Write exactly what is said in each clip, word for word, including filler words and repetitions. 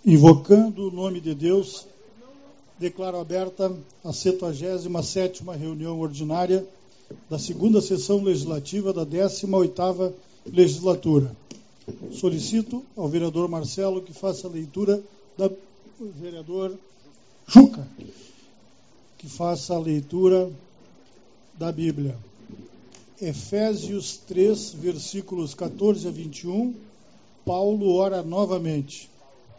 Invocando o nome de Deus, declaro aberta a setagésima sétima reunião ordinária da segunda sessão legislativa da décima oitava legislatura. Solicito ao vereador Marcelo que faça a leitura da vereador Juca, que faça a leitura da Bíblia. Efésios três, versículos catorze a vinte e um, Paulo ora novamente.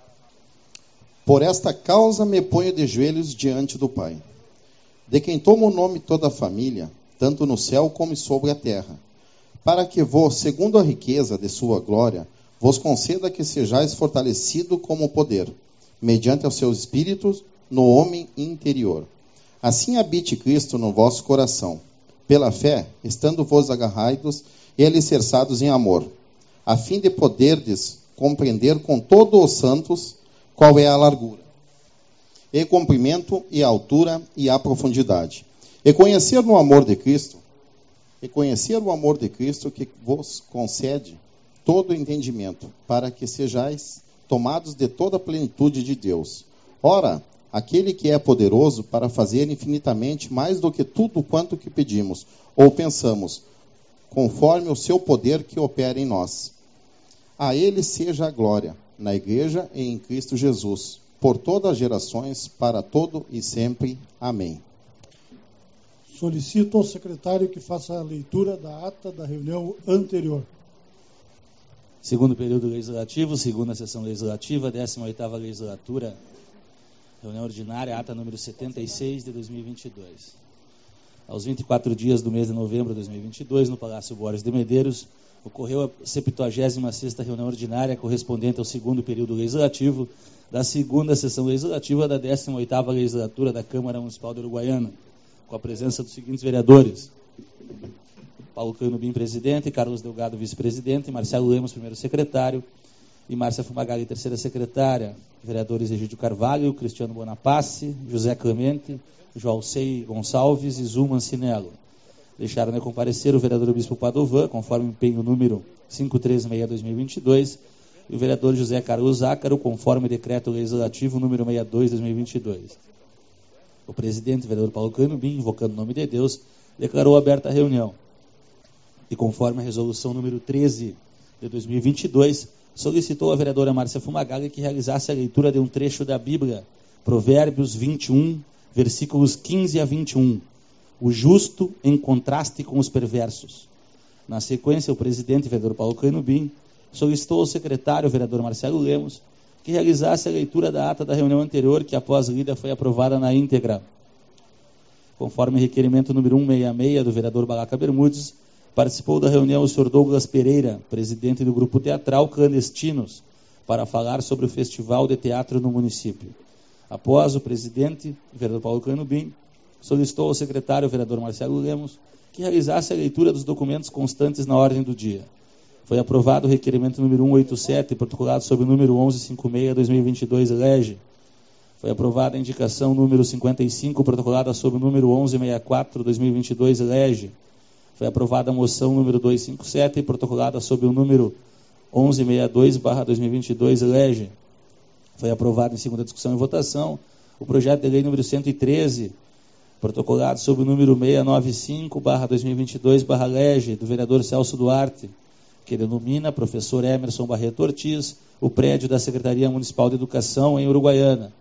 Por esta causa me ponho de joelhos diante do Pai, de quem toma o nome toda a família, tanto no céu como sobre a terra, para que vos, segundo a riqueza de sua glória, vos conceda que sejais fortalecido como poder, mediante os seus espíritos, no homem interior. Assim habite Cristo no vosso coração, pela fé, estando vos agarrados e alicerçados em amor, a fim de poderdes compreender com todos os santos qual é a largura, e comprimento, e a altura, e a profundidade. E conhecer no amor de Cristo, e conhecer o amor de Cristo que vos concede todo o entendimento, para que sejais tomados de toda a plenitude de Deus. Ora, aquele que é poderoso para fazer infinitamente mais do que tudo quanto que pedimos, ou pensamos, conforme o seu poder que opera em nós. A ele seja a glória, na Igreja e em Cristo Jesus, por todas as gerações, para todo e sempre. Amém. Solicito ao secretário que faça a leitura da ata da reunião anterior. Segundo período legislativo, segunda sessão legislativa, décima oitava legislatura, reunião ordinária, ata número setenta e seis de dois mil e vinte e dois. Aos vinte e quatro dias do mês de novembro de dois mil e vinte e dois, no Palácio Borges de Medeiros, ocorreu a septuagésima sexta reunião ordinária correspondente ao segundo período legislativo da segunda sessão legislativa da décima oitava legislatura da Câmara Municipal de Uruguaiana, com a presença dos seguintes vereadores: Paulo Canubim, presidente, Carlos Delgado, vice-presidente, Marcelo Lemos, primeiro secretário, e Márcia Fumagalli, terceira secretária. Vereadores Egídio Carvalho, Cristiano Bonapace, José Clemente, Joalcei Gonçalves e Zu Mancinello. Deixaram de comparecer o vereador Bispo Padovan, conforme empenho número quinhentos e trinta e seis barra dois mil e vinte e dois, e o vereador José Carlos Zácaro, conforme decreto legislativo número sessenta e dois barra dois mil e vinte e dois. O presidente, o vereador Paulo Canubim, invocando o nome de Deus, declarou aberta a reunião. E conforme a resolução número treze de dois mil e vinte e dois, solicitou a vereadora Márcia Fumagalli que realizasse a leitura de um trecho da Bíblia, Provérbios vinte e um, versículos quinze a vinte e um. O justo em contraste com os perversos. Na sequência, o presidente, o vereador Paulo Canubim, solicitou ao secretário, o vereador Marcelo Lemos, que realizasse a leitura da ata da reunião anterior, que após lida foi aprovada na íntegra. Conforme requerimento número cento e sessenta e seis do vereador Balaca Bermudes, participou da reunião o senhor Douglas Pereira, presidente do grupo teatral Clandestinos, para falar sobre o festival de teatro no município. Após o presidente, o vereador Paulo Canubim, solicitou ao secretário, o vereador Marcelo Lemos, que realizasse a leitura dos documentos constantes na ordem do dia. Foi aprovado o requerimento número cento e oitenta e sete, protocolado sob o número onze cinquenta e seis barra dois mil e vinte e dois, lege. Foi aprovada a indicação número cinquenta e cinco, protocolada sob o número onze sessenta e quatro barra dois mil e vinte e dois, lege. Foi aprovada a moção número duzentos e cinquenta e sete, protocolada sob o número onze sessenta e dois barra dois mil e vinte e dois, lege. Foi aprovado em segunda discussão e votação o projeto de lei número cento e treze, protocolado sob o número seiscentos e noventa e cinco barra dois mil e vinte e dois, barra lege, do vereador Celso Duarte, que denomina professor Emerson Barreto Ortiz, o prédio da Secretaria Municipal de Educação em Uruguaiana.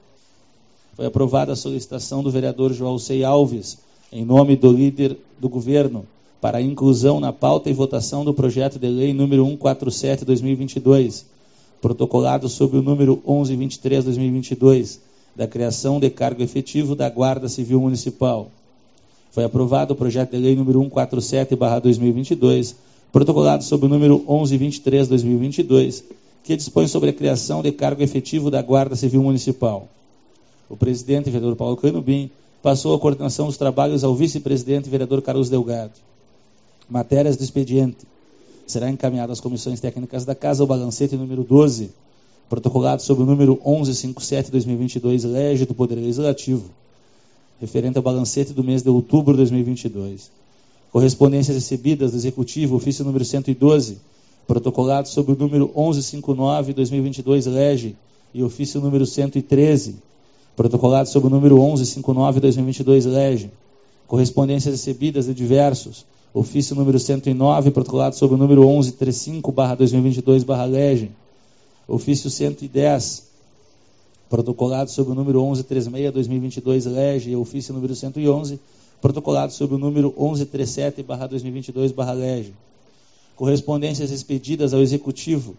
Foi aprovada a solicitação do vereador Joalcei Alves, em nome do líder do governo, para a inclusão na pauta e votação do projeto de lei número cento e quarenta e sete barra dois mil e vinte e dois, protocolado sob o número onze vinte e três barra dois mil e vinte e dois, da criação de cargo efetivo da Guarda Civil Municipal. Foi aprovado o projeto de lei número cento e quarenta e sete barra dois mil e vinte e dois, protocolado sob o número onze vinte e três barra dois mil e vinte e dois, que dispõe sobre a criação de cargo efetivo da Guarda Civil Municipal. O presidente, vereador Paulo Canubim, passou a coordenação dos trabalhos ao vice-presidente, vereador Carlos Delgado. Matérias do expediente. Será encaminhado às comissões técnicas da Casa o balancete número doze, protocolado sob o número onze cinquenta e sete barra dois mil e vinte e dois, lege do Poder Legislativo, referente ao balancete do mês de outubro de dois mil e vinte e dois. Correspondências recebidas do Executivo, ofício número cento e doze, protocolado sob o número onze cinquenta e nove barra dois mil e vinte e dois, lege, e ofício número cento e treze, protocolado sob o número onze cinquenta e nove barra dois mil e vinte e dois, lege. Correspondências recebidas de diversos, ofício número cento e nove, protocolado sob o número onze trinta e cinco barra dois mil e vinte e dois, lege. Ofício cento e dez, protocolado sob o número onze trinta e seis barra dois mil e vinte e dois, lege. E ofício número cento e onze, protocolado sob o número onze trinta e sete barra dois mil e vinte e dois, lege. Correspondências expedidas ao Executivo,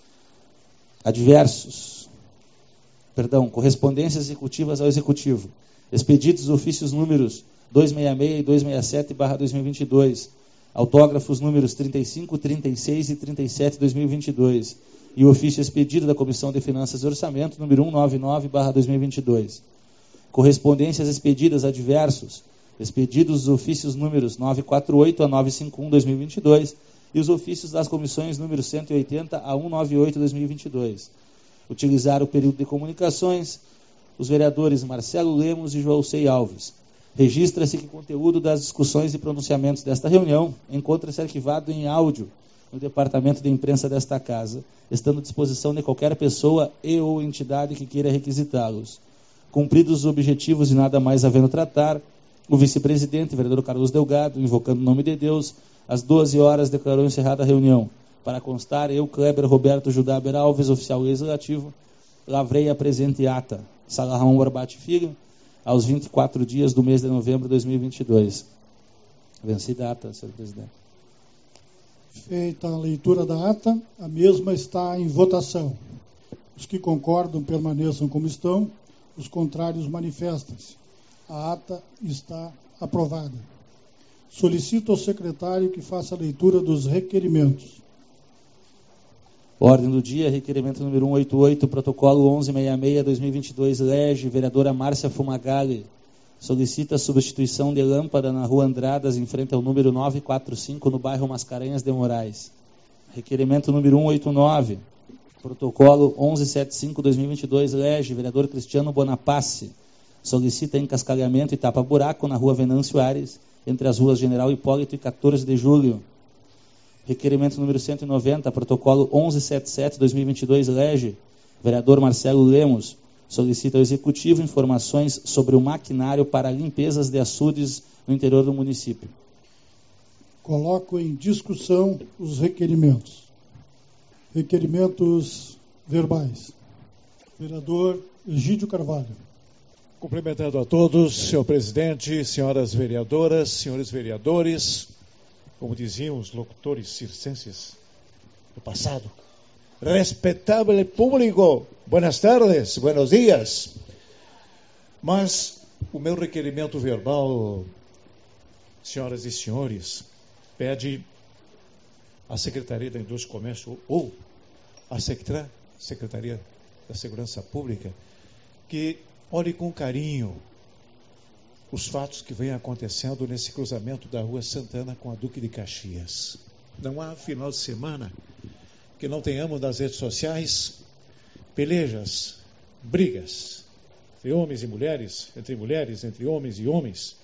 adversos, perdão, correspondências executivas ao Executivo, expedidos ofícios números duzentos e sessenta e seis e duzentos e sessenta e sete barra dois mil e vinte e dois, autógrafos números trinta e cinco, trinta e seis e trinta e sete barra dois mil e vinte e dois, e o ofício expedido da Comissão de Finanças e Orçamento número cento e noventa e nove barra dois mil e vinte e dois. Correspondências expedidas a diversos, expedidos os ofícios números novecentos e quarenta e oito a novecentos e cinquenta e um barra dois mil e vinte e dois e os ofícios das comissões números cento e oitenta a cento e noventa e oito barra dois mil e vinte e dois. Utilizar o período de comunicações os vereadores Marcelo Lemos e Joalcei Alves. Registra-se que o conteúdo das discussões e pronunciamentos desta reunião encontra-se arquivado em áudio no Departamento de Imprensa desta Casa, estando à disposição de qualquer pessoa e ou entidade que queira requisitá-los. Cumpridos os objetivos e nada mais havendo tratar, o vice-presidente, vereador Carlos Delgado, invocando o nome de Deus, às doze horas declarou encerrada a reunião. Para constar, eu, Kleber Roberto Judaber Alves, oficial legislativo, lavrei a presente ata. Sala Ramon Barbati Filho, aos vinte e quatro dias do mês de novembro de dois mil e vinte e dois. Vencida a ata, senhor presidente. Feita a leitura da ata, a mesma está em votação. Os que concordam permaneçam como estão, os contrários manifestem-se. A ata está aprovada. Solicito ao secretário que faça a leitura dos requerimentos. Ordem do dia, requerimento número cento e oitenta e oito, protocolo onze sessenta e seis barra dois mil e vinte e dois, lege, vereadora Márcia Fumagalli, solicita a substituição de lâmpada na rua Andradas, em frente ao número novecentos e quarenta e cinco, no bairro Mascarenhas de Moraes. Requerimento número cento e oitenta e nove, protocolo onze setenta e cinco barra dois mil e vinte e dois, lege, vereador Cristiano Bonapace, solicita encascalhamento e tapa-buraco na rua Venâncio Ares, entre as ruas General Hipólito e quatorze de julho. Requerimento número cento e noventa, protocolo onze setenta e sete barra dois mil e vinte e dois, lege, vereador Marcelo Lemos, solicita ao Executivo informações sobre o maquinário para limpezas de açudes no interior do município. Coloco em discussão os requerimentos. Requerimentos verbais. Vereador Egídio Carvalho. Cumprimentando a todos, senhor presidente, senhoras vereadoras, senhores vereadores, como diziam os locutores circenses do passado, respeitável público, buenas tardes, buenos dias. Mas o meu requerimento verbal, senhoras e senhores, pede à Secretaria da Indústria e Comércio ou à Secretaria da Segurança Pública que olhe com carinho os fatos que vêm acontecendo nesse cruzamento da Rua Santana com a Duque de Caxias. Não há final de semana que não tenhamos nas redes sociais pelejas, brigas entre homens e mulheres, entre mulheres, entre homens e homens.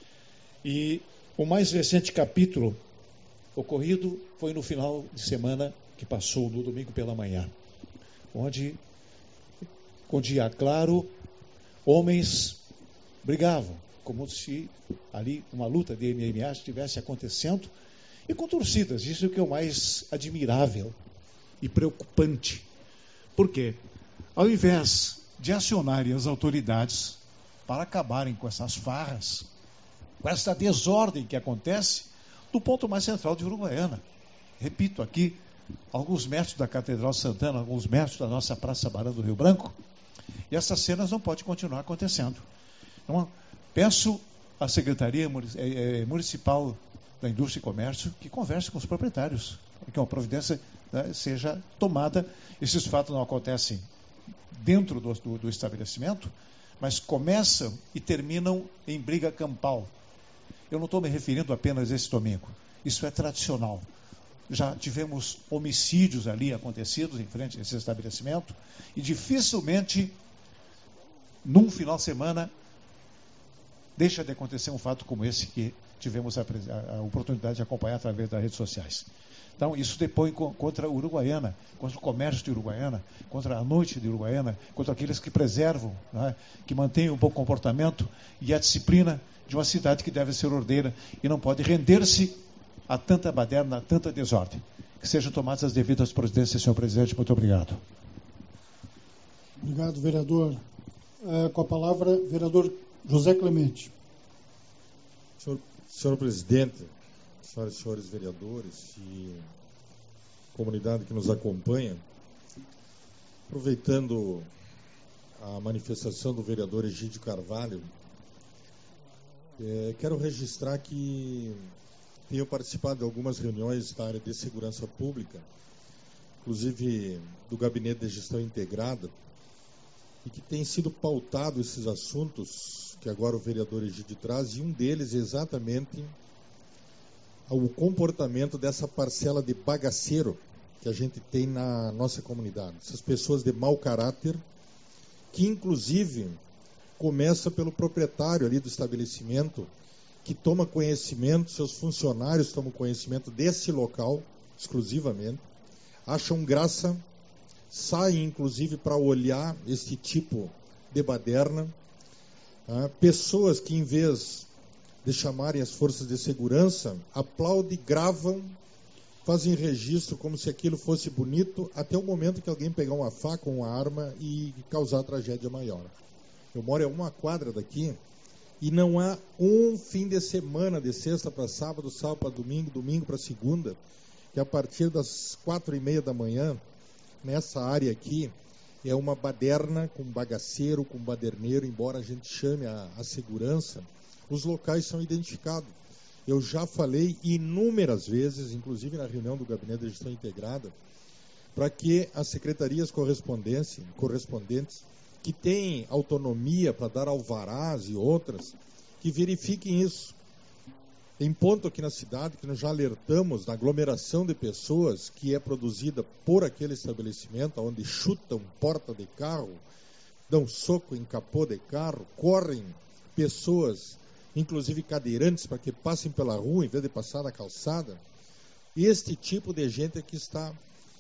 E o mais recente capítulo ocorrido foi no final de semana que passou, no domingo pela manhã, onde, com dia claro, homens brigavam, como se ali uma luta de M M A estivesse acontecendo, e com torcidas. Isso é o que é o mais admirável e preocupante. Por quê? Ao invés de acionarem as autoridades para acabarem com essas farras, com essa desordem que acontece no ponto mais central de Uruguaiana. Repito aqui, alguns metros da Catedral Santana, alguns metros da nossa Praça Barão do Rio Branco, e essas cenas não podem continuar acontecendo. Então, peço à Secretaria Municipal da Indústria e Comércio que converse com os proprietários, que uma providência, né, seja tomada. Esses fatos não acontecem dentro do, do, do estabelecimento, mas começam e terminam em briga campal. Eu não estou me referindo apenas a esse domingo. Isso é tradicional. Já tivemos homicídios ali acontecidos em frente a esse estabelecimento e dificilmente, num final de semana, deixa de acontecer um fato como esse que tivemos a, a, a oportunidade de acompanhar através das redes sociais. Então, isso depõe contra a Uruguaiana, contra o comércio de Uruguaiana, contra a noite de Uruguaiana, contra aqueles que preservam, né, que mantêm um bom comportamento e a disciplina de uma cidade que deve ser ordeira e não pode render-se a tanta baderna, a tanta desordem. Que sejam tomadas as devidas providências, senhor presidente. Muito obrigado. Obrigado, vereador. É, com a palavra, vereador José Clemente. Senhor, senhor presidente, senhoras e senhores vereadores e comunidade que nos acompanha, aproveitando a manifestação do vereador Egídio Carvalho, é, quero registrar que tenho participado de algumas reuniões da área de segurança pública, inclusive do Gabinete de Gestão Integrada, e que tem sido pautado esses assuntos que agora o vereador Egídio traz, e um deles é exatamente o comportamento dessa parcela de bagaceiro que a gente tem na nossa comunidade. Essas pessoas de mau caráter, que inclusive começa pelo proprietário ali do estabelecimento, que toma conhecimento, seus funcionários tomam conhecimento desse local, exclusivamente, acham graça, saem inclusive para olhar esse tipo de baderna. Ah, pessoas que, em vez de chamarem as forças de segurança, aplaudem, gravam, fazem registro como se aquilo fosse bonito, até o momento que alguém pegar uma faca ou uma arma e causar tragédia maior. Eu moro a uma quadra daqui e não há um fim de semana, de sexta para sábado, sábado para domingo, domingo para segunda, que a partir das quatro e meia da manhã, nessa área aqui, é uma baderna com bagaceiro, com baderneiro, embora a gente chame a, a segurança, os locais são identificados. Eu já falei inúmeras vezes, inclusive na reunião do Gabinete de Gestão Integrada, para que as secretarias correspondentes, que têm autonomia para dar alvarás e outras, que verifiquem isso. Tem ponto aqui na cidade que nós já alertamos da aglomeração de pessoas que é produzida por aquele estabelecimento, onde chutam porta de carro, dão soco em capô de carro, correm pessoas, inclusive cadeirantes, para que passem pela rua em vez de passar na calçada. Este tipo de gente é que está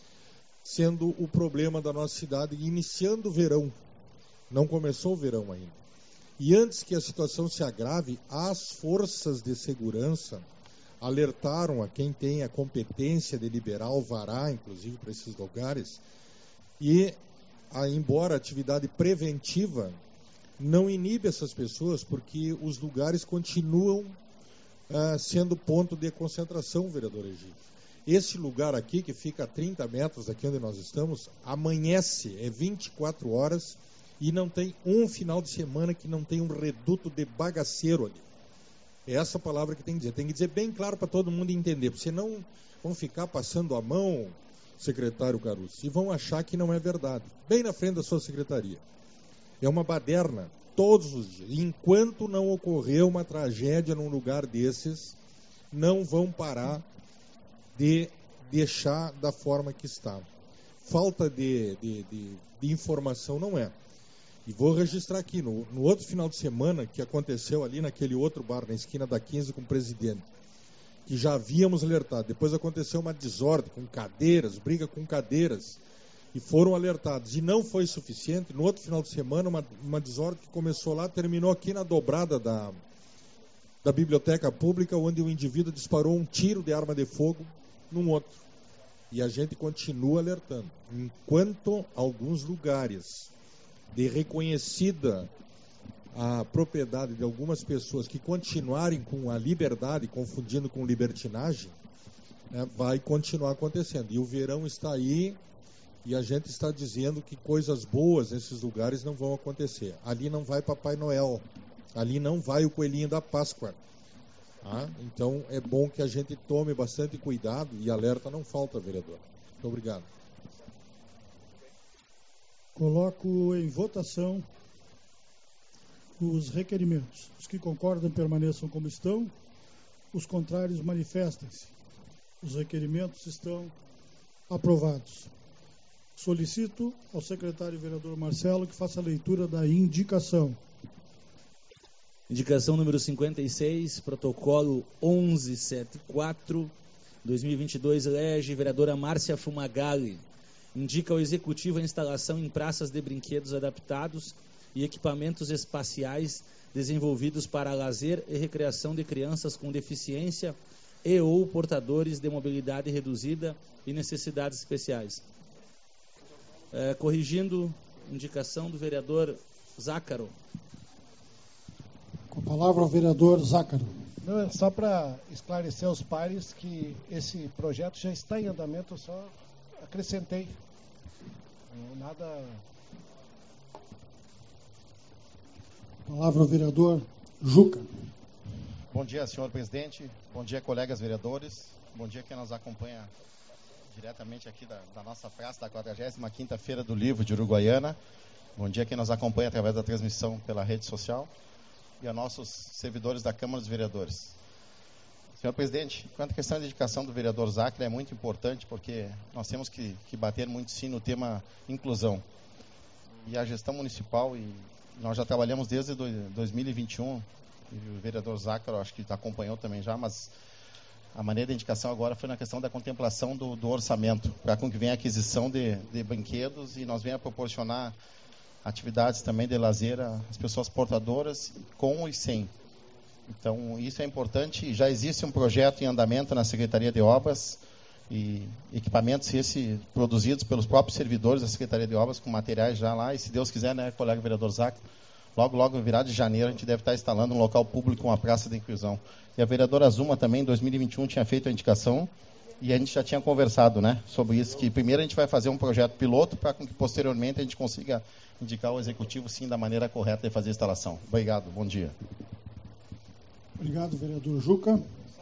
sendo o problema da nossa cidade, iniciando o verão. Não começou o verão ainda. E antes que a situação se agrave, as forças de segurança alertaram a quem tem a competência de liberar alvará, inclusive para esses lugares, e, a, embora a atividade preventiva não inibe essas pessoas, porque os lugares continuam ah, sendo ponto de concentração, vereador Egídio. Esse lugar aqui, que fica a trinta metros daqui onde nós estamos, amanhece, é vinte e quatro horas, e não tem um final de semana que não tem um reduto de bagaceiro ali. É essa palavra que tem que dizer. Tem que dizer bem claro para todo mundo entender, porque senão vão ficar passando a mão, secretário Caruso, e vão achar que não é verdade. Bem na frente da sua secretaria. É uma baderna todos os dias. E enquanto não ocorrer uma tragédia num lugar desses, não vão parar de deixar da forma que está. Falta de, de, de, de informação não é. E vou registrar aqui, no, no outro final de semana, que aconteceu ali naquele outro bar, na esquina da quinze com o presidente, que já havíamos alertado. Depois aconteceu uma desordem com cadeiras, briga com cadeiras, e foram alertados. E não foi suficiente. No outro final de semana, uma, uma desordem que começou lá, terminou aqui na dobrada da, da biblioteca pública, onde o indivíduo disparou um tiro de arma de fogo num outro. E a gente continua alertando. Enquanto alguns lugares de reconhecida a propriedade de algumas pessoas que continuarem com a liberdade, confundindo com libertinagem, né, vai continuar acontecendo. E o verão está aí e a gente está dizendo que coisas boas nesses lugares não vão acontecer. Ali não vai Papai Noel, ali não vai o Coelhinho da Páscoa. Tá? Então é bom que a gente tome bastante cuidado e alerta não falta, vereador. Muito obrigado. Coloco em votação os requerimentos. Os que concordam permaneçam como estão, os contrários manifestem-se. Os requerimentos estão aprovados. Solicito ao secretário vereador Marcelo que faça a leitura da indicação. Indicação número cinquenta e seis, protocolo onze setenta e quatro, dois mil e vinte e dois, elege vereadora Márcia Fumagalli. Indica ao Executivo a instalação em praças de brinquedos adaptados e equipamentos espaciais desenvolvidos para lazer e recreação de crianças com deficiência e ou portadores de mobilidade reduzida e necessidades especiais. É, corrigindo, indicação do vereador Zácaro. Com a palavra o vereador Zácaro. Não, é só para esclarecer aos pares que esse projeto já está em andamento, eu só acrescentei. Não, nada... Palavra ao vereador Juca. Bom dia, senhor presidente. Bom dia, colegas vereadores. Bom dia quem nos acompanha diretamente aqui da, da nossa praça, da quadragésima quinta Feira do Livro de Uruguaiana. Bom dia quem nos acompanha através da transmissão pela rede social. E a nossos servidores da Câmara dos Vereadores. Senhor presidente, quanto à questão da indicação do vereador Zácaro, é muito importante, porque nós temos que, que bater muito sim no tema inclusão. E a gestão municipal, e nós já trabalhamos desde dois mil e vinte e um, e o vereador Zácaro acho que acompanhou também já, mas a maneira da indicação agora foi na questão da contemplação do, do orçamento, para com que venha a aquisição de, de brinquedos e nós venha proporcionar atividades também de lazer às pessoas portadoras, com e sem. Então, isso é importante. Já existe um projeto em andamento na Secretaria de Obras e equipamentos esse, produzidos pelos próprios servidores da Secretaria de Obras, com materiais já lá. E se Deus quiser, né, colega vereador Zácaro, logo, logo, no virado de janeiro, a gente deve estar instalando um local público, uma praça de inclusão. E a vereadora Zuma também, em dois mil e vinte e um, tinha feito a indicação e a gente já tinha conversado, né, sobre isso, que primeiro a gente vai fazer um projeto piloto para que posteriormente a gente consiga indicar o Executivo, sim, da maneira correta de fazer a instalação. Obrigado, bom dia. Obrigado, vereador Juca.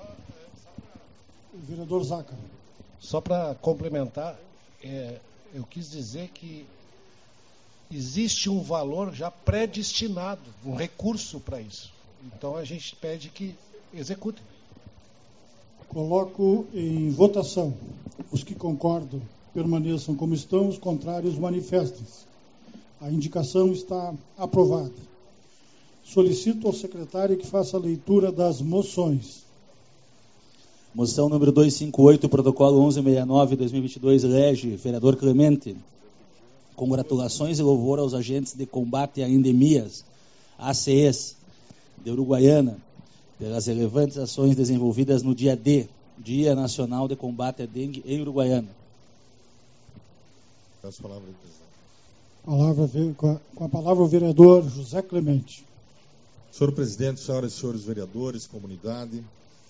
O vereador Zácaro. Só para complementar, é, eu quis dizer que existe um valor já predestinado, um recurso para isso. Então a gente pede que execute. Coloco em votação. Os que concordam permaneçam como estão, os contrários manifestem-se. A indicação está aprovada. Solicito ao secretário que faça a leitura das moções. Moção número duzentos e cinquenta e oito, protocolo onze sessenta e nove, dois mil e vinte e dois, elege vereador Clemente. Congratulações e louvor aos agentes de combate a endemias, A C Es, de Uruguaiana, pelas relevantes ações desenvolvidas no dia D, Dia Nacional de Combate à Dengue em Uruguaiana. Peço a palavra, Palavra, com, a, com a palavra o vereador José Clemente. senhor presidente, senhoras e senhores vereadores, comunidade,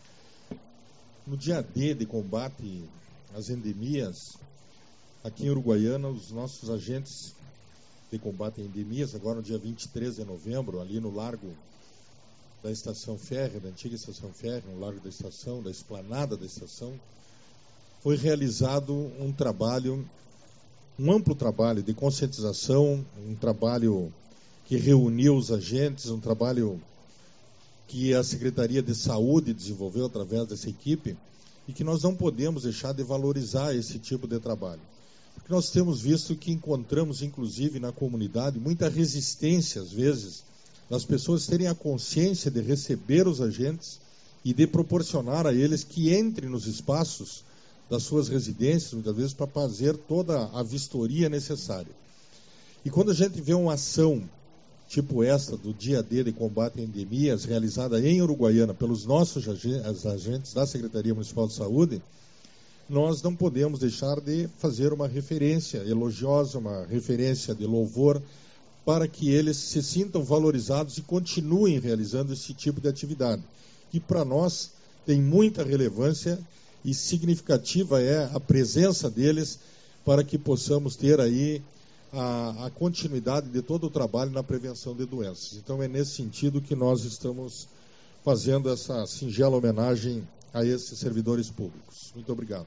no dia D de combate às endemias, aqui em Uruguaiana, os nossos agentes de combate a endemias, agora no dia vinte e três de novembro, ali no largo da estação férrea, da antiga estação férrea, no largo da estação, da esplanada da estação, foi realizado um trabalho, um amplo trabalho de conscientização, um trabalho que reuniu os agentes, um trabalho que a Secretaria de Saúde desenvolveu através dessa equipe e que nós não podemos deixar de valorizar esse tipo de trabalho. Porque nós temos visto que encontramos, inclusive na comunidade, muita resistência, às vezes, das pessoas terem a consciência de receber os agentes e de proporcionar a eles que entrem nos espaços das suas residências, muitas vezes, para fazer toda a vistoria necessária. E quando a gente vê uma ação tipo esta do dia D de combate a endemias, realizada em Uruguaiana pelos nossos agentes da Secretaria Municipal de Saúde, nós não podemos deixar de fazer uma referência elogiosa, uma referência de louvor, para que eles se sintam valorizados e continuem realizando esse tipo de atividade. Que para nós tem muita relevância e significativa é a presença deles para que possamos ter aí a, a continuidade de todo o trabalho na prevenção de doenças. Então é nesse sentido que nós estamos fazendo essa singela homenagem a esses servidores públicos. Muito obrigado.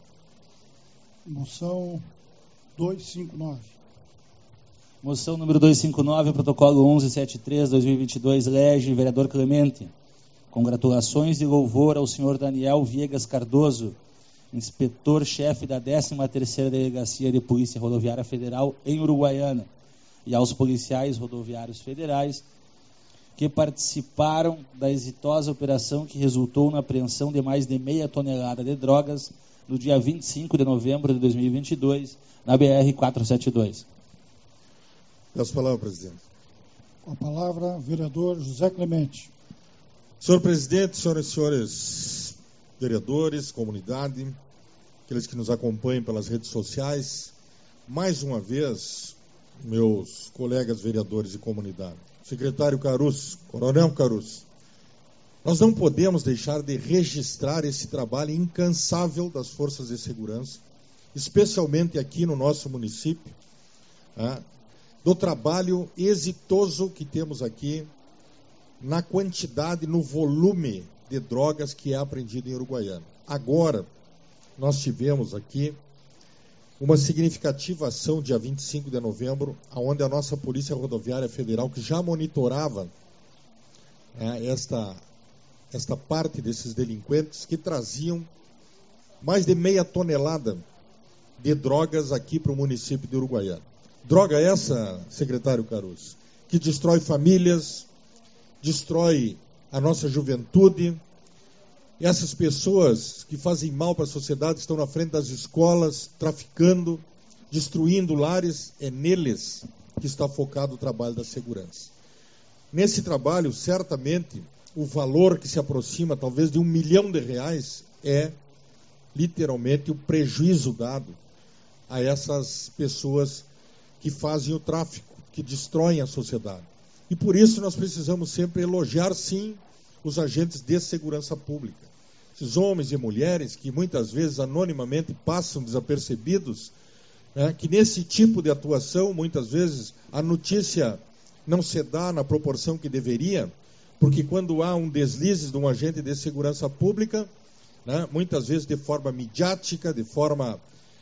Moção duzentos e cinquenta e nove. Moção número duzentos e cinquenta e nove, protocolo onze setenta e três, dois mil e vinte e dois, elege vereador Clemente. Congratulações e louvor ao senhor Daniel Viegas Cardoso, inspetor-chefe da décima terceira Delegacia de Polícia Rodoviária Federal em Uruguaiana, e aos policiais rodoviários federais que participaram da exitosa operação que resultou na apreensão de mais de meia tonelada de drogas no dia vinte e cinco de novembro de dois mil e vinte e dois, na B R quatrocentos e setenta e dois. Peço a palavra, presidente. Com a palavra, vereador José Clemente. Senhor presidente, senhoras e senhores vereadores, comunidade, aqueles que nos acompanham pelas redes sociais, mais uma vez, meus colegas vereadores e comunidade, secretário Caruso, coronel Caruso, nós não podemos deixar de registrar esse trabalho incansável das forças de segurança, especialmente aqui no nosso município, né, do trabalho exitoso que temos aqui na quantidade, no volume de drogas que é apreendido em Uruguaiana. Agora, nós tivemos aqui uma significativa ação, dia vinte e cinco de novembro, onde a nossa Polícia Rodoviária Federal, que já monitorava é, esta, esta parte desses delinquentes, que traziam mais de meia tonelada de drogas aqui para o município de Uruguaiana. Droga essa, secretário Caruso, que destrói famílias, destrói a nossa juventude. Essas pessoas que fazem mal para a sociedade estão na frente das escolas, traficando, destruindo lares. É neles que está focado o trabalho da segurança. Nesse trabalho, certamente, o valor que se aproxima talvez de um milhão de reais é, literalmente, o prejuízo dado a essas pessoas que fazem o tráfico, que destroem a sociedade. E por isso nós precisamos sempre elogiar, sim, os agentes de segurança pública. Esses homens e mulheres que muitas vezes anonimamente passam desapercebidos, né, que nesse tipo de atuação, muitas vezes, a notícia não se dá na proporção que deveria, porque quando há um deslize de um agente de segurança pública, né, muitas vezes de forma midiática, de forma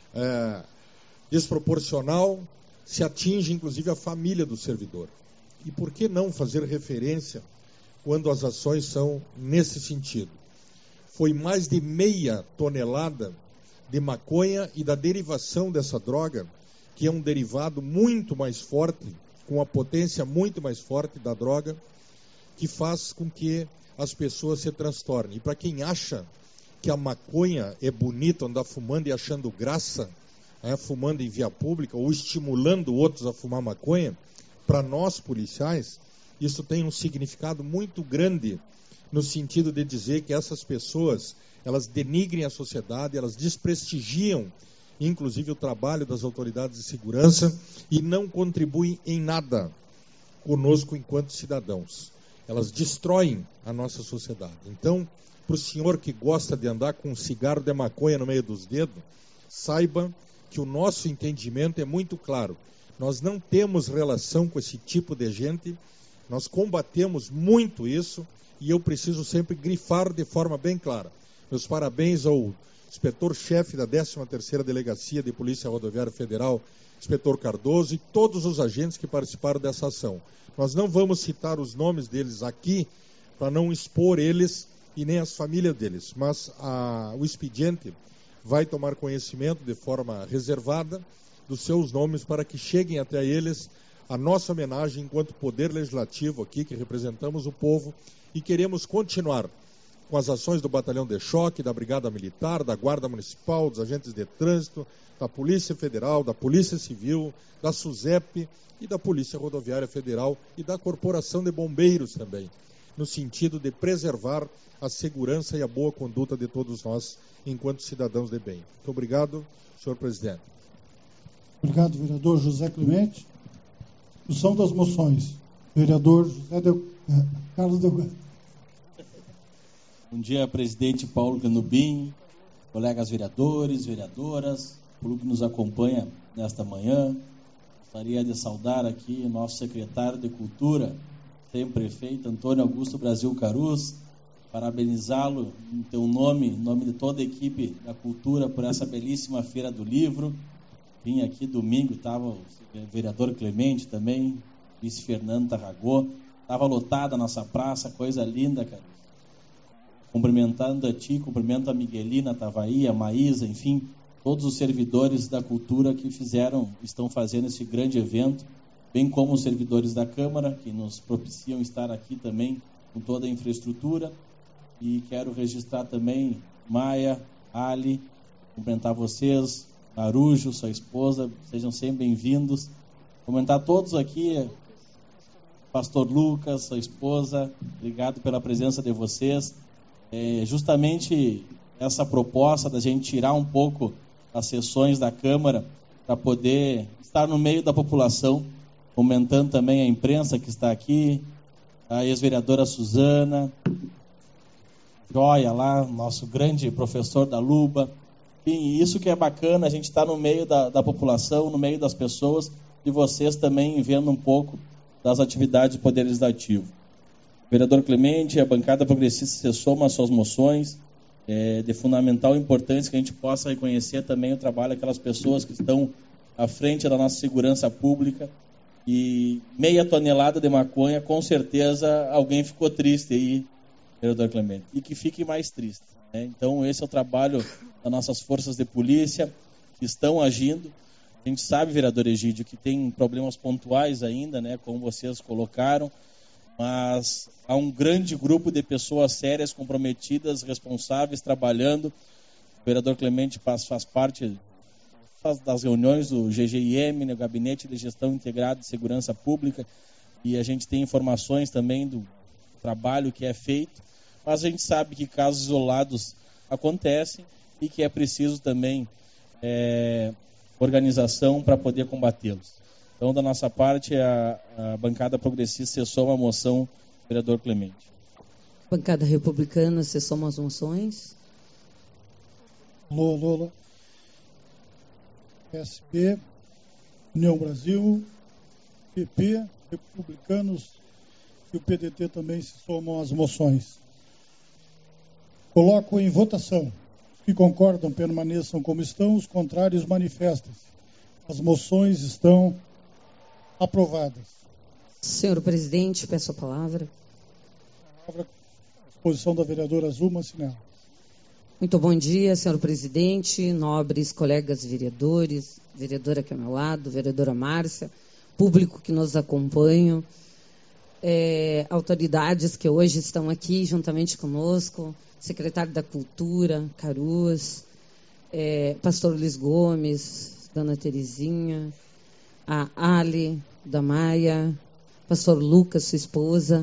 é, desproporcional, se atinge inclusive a família do servidor. E por que não fazer referência quando as ações são nesse sentido? Foi mais de meia tonelada de maconha e da derivação dessa droga, que é um derivado muito mais forte, com a potência muito mais forte da droga, que faz com que as pessoas se transtornem. E para quem acha que a maconha é bonita, andar fumando e achando graça, é, fumando em via pública, ou estimulando outros a fumar maconha, para nós policiais, isso tem um significado muito grande, no sentido de dizer que essas pessoas, elas denigrem a sociedade, elas desprestigiam, inclusive, o trabalho das autoridades de segurança e não contribuem em nada conosco enquanto cidadãos. Elas destroem a nossa sociedade. Então, para o senhor que gosta de andar com um cigarro de maconha no meio dos dedos, saiba que o nosso entendimento é muito claro. Nós não temos relação com esse tipo de gente, nós combatemos muito isso, e eu preciso sempre grifar de forma bem clara. Meus parabéns ao inspetor-chefe da décima terceira Delegacia de Polícia Rodoviária Federal, inspetor Cardoso, e todos os agentes que participaram dessa ação. Nós não vamos citar os nomes deles aqui, para não expor eles e nem as famílias deles, mas a, o expediente vai tomar conhecimento de forma reservada dos seus nomes para que cheguem até eles a nossa homenagem enquanto poder legislativo aqui, que representamos o povo, e queremos continuar com as ações do Batalhão de Choque, da Brigada Militar, da Guarda Municipal, dos agentes de trânsito, da Polícia Federal, da Polícia Civil, da SUSEP e da Polícia Rodoviária Federal e da Corporação de Bombeiros também, no sentido de preservar a segurança e a boa conduta de todos nós enquanto cidadãos de bem. Muito obrigado, senhor presidente. Obrigado, vereador José Clemente. Discussão das moções. Vereador José Del... Carlos Delgado. Bom dia, presidente Paulo Canubim, colegas vereadores, vereadoras, público que nos acompanha nesta manhã. Gostaria de saudar aqui nosso secretário de Cultura, sempre prefeito Antônio Augusto Brasil Caruso, parabenizá-lo em teu nome, em nome de toda a equipe da Cultura, por essa belíssima Feira do Livro. Vim aqui domingo, estava o vereador Clemente também, vice Fernando Tarragó, estava lotada a nossa praça, coisa linda, cara. Cumprimentando a ti, cumprimento a Miguelina, a Tavaí, a Maísa, enfim, todos os servidores da cultura que fizeram, estão fazendo esse grande evento bem como os servidores da Câmara, que nos propiciam estar aqui também com toda a infraestrutura. E quero registrar também Maia, Ali, cumprimentar vocês, Arujo, sua esposa, sejam sempre bem-vindos. Comentar todos aqui, Pastor Lucas, sua esposa, obrigado pela presença de vocês. É justamente essa proposta da gente tirar um pouco as sessões da Câmara para poder estar no meio da população, comentando também a imprensa que está aqui, a ex-vereadora Suzana, Joia lá, nosso grande professor da Luba. E isso que é bacana, a gente está no meio da, da população, no meio das pessoas, e vocês também vendo um pouco das atividades do Poder Legislativo. O vereador Clemente, a bancada progressista se soma às suas moções, é de fundamental importância que a gente possa reconhecer também o trabalho daquelas pessoas que estão à frente da nossa segurança pública. E meia tonelada de maconha, com certeza alguém ficou triste aí, vereador Clemente, e que fique mais triste, né? Então esse é o trabalho das nossas forças de polícia que estão agindo. A gente sabe, vereador Egídio, que tem problemas pontuais ainda, né, como vocês colocaram, mas há um grande grupo de pessoas sérias, comprometidas, responsáveis, trabalhando. O vereador Clemente faz, faz parte faz das reuniões do G G I M, né, Gabinete de Gestão Integrada de Segurança Pública, e a gente tem informações também do trabalho que é feito, mas a gente sabe que casos isolados acontecem e que é preciso também é, organização para poder combatê-los. Então, da nossa parte, a, a bancada progressista se soma à moção do vereador Clemente. Bancada republicana se soma às moções. Alô, alô, alô. P S B, União Brasil, P P, Republicanos e o P D T também se somam às moções. Coloco em votação. Os que concordam permaneçam como estão, os contrários manifestem-se. As moções estão aprovadas. Senhor presidente, peço a palavra. A palavra à disposição da vereadora Zuma Sinela. Muito bom dia, senhor presidente, nobres colegas vereadores, vereadora aqui ao meu lado, vereadora Márcia, público que nos acompanha, é, autoridades que hoje estão aqui juntamente conosco, secretário da Cultura, Carus, é, pastor Luiz Gomes, dona Terezinha, a Ali, da Maia, pastor Lucas, sua esposa,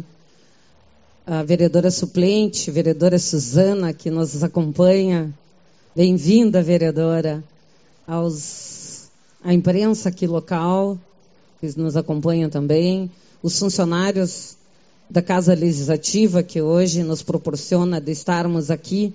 a vereadora suplente, vereadora Suzana, que nos acompanha. Bem-vinda, vereadora. Aos, a imprensa aqui local, que nos acompanha também. Os funcionários da Casa Legislativa, que hoje nos proporciona de estarmos aqui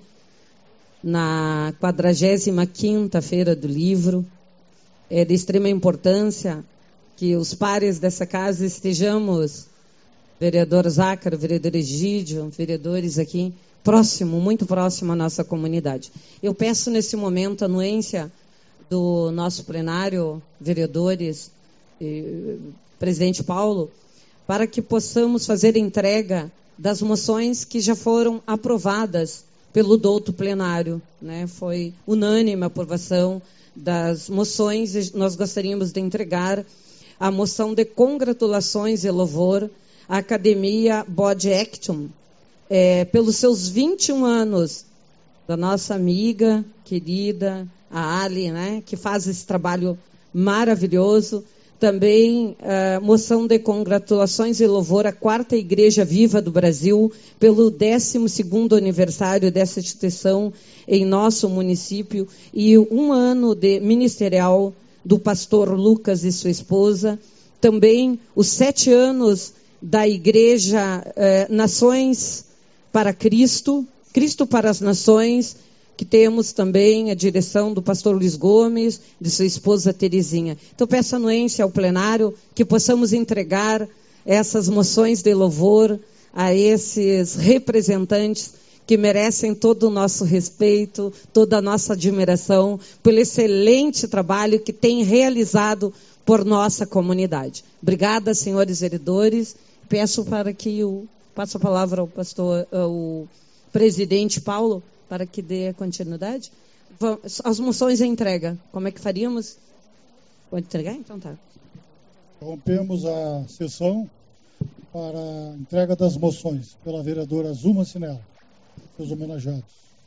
na quadragésima quinta Feira do Livro. É de extrema importância que os pares dessa casa estejamos, vereador Zácaro, vereador Egídio, vereadores aqui, próximo, muito próximo à nossa comunidade. Eu peço nesse momento a anuência do nosso plenário, vereadores, e, presidente Paulo, para que possamos fazer entrega das moções que já foram aprovadas pelo douto plenário, né? Foi unânime a aprovação das moções e nós gostaríamos de entregar a moção de congratulações e louvor à Academia Body Action, é, pelos seus vinte e um anos, da nossa amiga querida, a Ali, né, que faz esse trabalho maravilhoso. Também a moção de congratulações e louvor à Quarta Igreja Viva do Brasil, pelo décimo segundo aniversário dessa instituição em nosso município, e um ano de ministerial do pastor Lucas e sua esposa. Também os sete anos da Igreja eh, Nações para Cristo, Cristo para as Nações, que temos também a direção do pastor Luiz Gomes, de sua esposa Terezinha. Então, peço anuência ao plenário que possamos entregar essas moções de louvor a esses representantes que merecem todo o nosso respeito, toda a nossa admiração, pelo excelente trabalho que têm realizado por nossa comunidade. Obrigada, senhores vereadores. Peço para que o passo a palavra ao pastor, ao presidente Paulo, para que dê continuidade. As moções em entrega, como é que faríamos? Pode entregar? Então tá. Interrompemos a sessão para a entrega das moções pela vereadora Zuma Cinella, seus homenageados.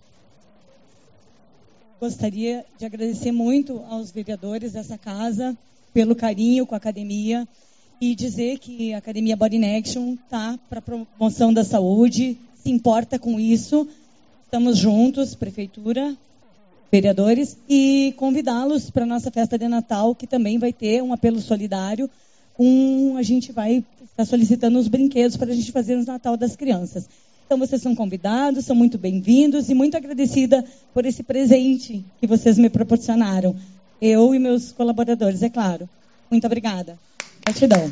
Gostaria de agradecer muito aos vereadores dessa casa pelo carinho com a academia e dizer que a Academia Body in Action está para a promoção da saúde, se importa com isso. Estamos juntos, prefeitura, vereadores, e convidá-los para a nossa festa de Natal, que também vai ter um apelo solidário. Um, a gente vai estar solicitando os brinquedos para a gente fazer no Natal das crianças. Então, vocês são convidados, são muito bem-vindos e muito agradecida por esse presente que vocês me proporcionaram. Eu e meus colaboradores, é claro. Muito obrigada. Gratidão.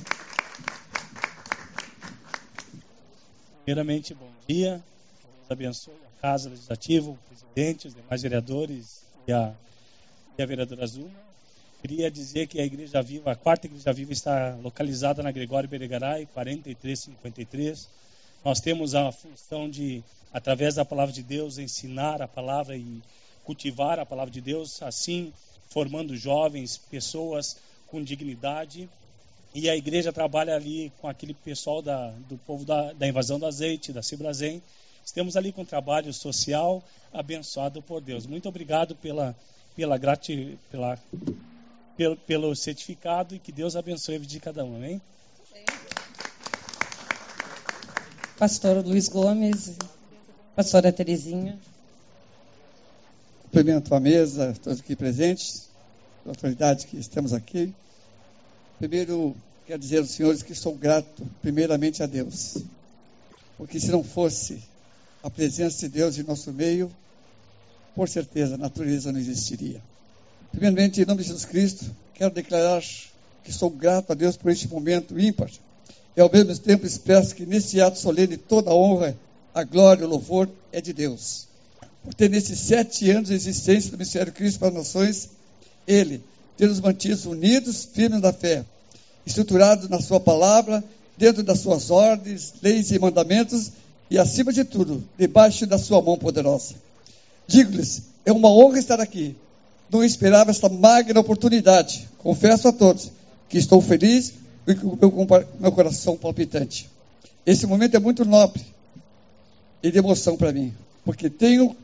Primeiramente, bom dia. Deus abençoe a Casa Legislativa, o presidente, os demais vereadores e a, e a vereadora Zuma. Queria dizer que a Igreja Viva, a quarta Igreja Viva, está localizada na Gregório Beregaray, quarenta e três cinquenta e três. Nós temos a função de, através da palavra de Deus, ensinar a palavra e cultivar a palavra de Deus, assim formando jovens, pessoas com dignidade. E a igreja trabalha ali com aquele pessoal da, do povo da, da invasão do azeite, da Cibrazen. Estamos ali com um trabalho social abençoado por Deus. Muito obrigado pela, pela grati, pela, pelo, pelo certificado e que Deus abençoe a vida de cada um, amém? Pastor Luiz Gomes, pastora Terezinha. Cumprimento a mesa, todos aqui presentes, a autoridade que estamos aqui. Primeiro, quero dizer aos senhores que sou grato, primeiramente, a Deus. Porque se não fosse a presença de Deus em nosso meio, por certeza a natureza não existiria. Primeiramente, em nome de Jesus Cristo, quero declarar que sou grato a Deus por este momento ímpar. E ao mesmo tempo expresso que nesse ato solene toda a honra, a glória e o louvor é de Deus. Por ter nesses sete anos de existência do Ministério Cristo para as Nações, Ele ter nos mantido unidos, firmes na fé, estruturados na sua palavra, dentro das suas ordens, leis e mandamentos, e acima de tudo, debaixo da sua mão poderosa. Digo-lhes, é uma honra estar aqui. Não esperava esta magna oportunidade. Confesso a todos que estou feliz e com o meu, meu coração palpitante. Esse momento é muito nobre e de emoção para mim, porque tenho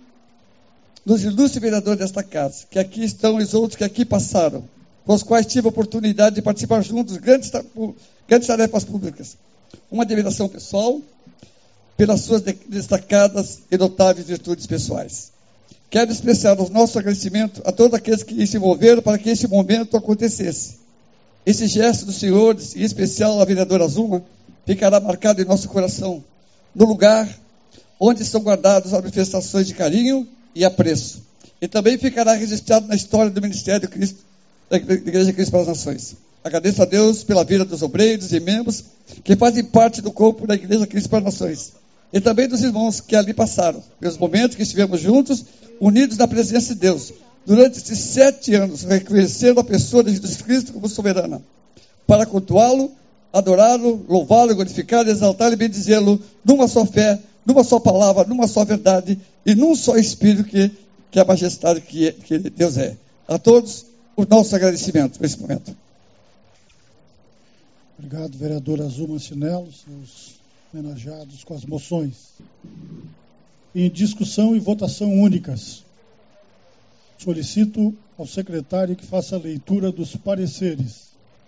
nos ilustres vereadores desta casa, que aqui estão e os outros que aqui passaram, com os quais tive a oportunidade de participar juntos de grandes, grandes tarefas públicas. Uma admiração pessoal pelas suas destacadas e notáveis virtudes pessoais. Quero expressar o nosso agradecimento a todos aqueles que se envolveram para que esse momento acontecesse. Esse gesto dos senhores, e em especial a vereadora Zuma, ficará marcado em nosso coração, no lugar onde estão guardadas as manifestações de carinho e apreço. E também ficará registrado na história do Ministério Cristo, da Igreja Cristo para as Nações. Agradeço a Deus pela vida dos obreiros e membros que fazem parte do corpo da Igreja Cristo para as Nações. E também dos irmãos que ali passaram, pelos momentos que estivemos juntos, unidos na presença de Deus, durante esses sete anos, reconhecendo a pessoa de Jesus Cristo como soberana, para cultuá-lo, adorá-lo, louvá-lo, glorificá-lo, exaltá-lo e bendizê-lo numa só fé, numa só palavra, numa só verdade e num só Espírito que, que é a majestade que, é, que Deus é. A todos, o nosso agradecimento por esse momento. Obrigado, vereadora Zuma Cinella, seus homenageados com as moções. Em discussão e votação únicas. Solicito ao secretário que faça a leitura dos pareceres.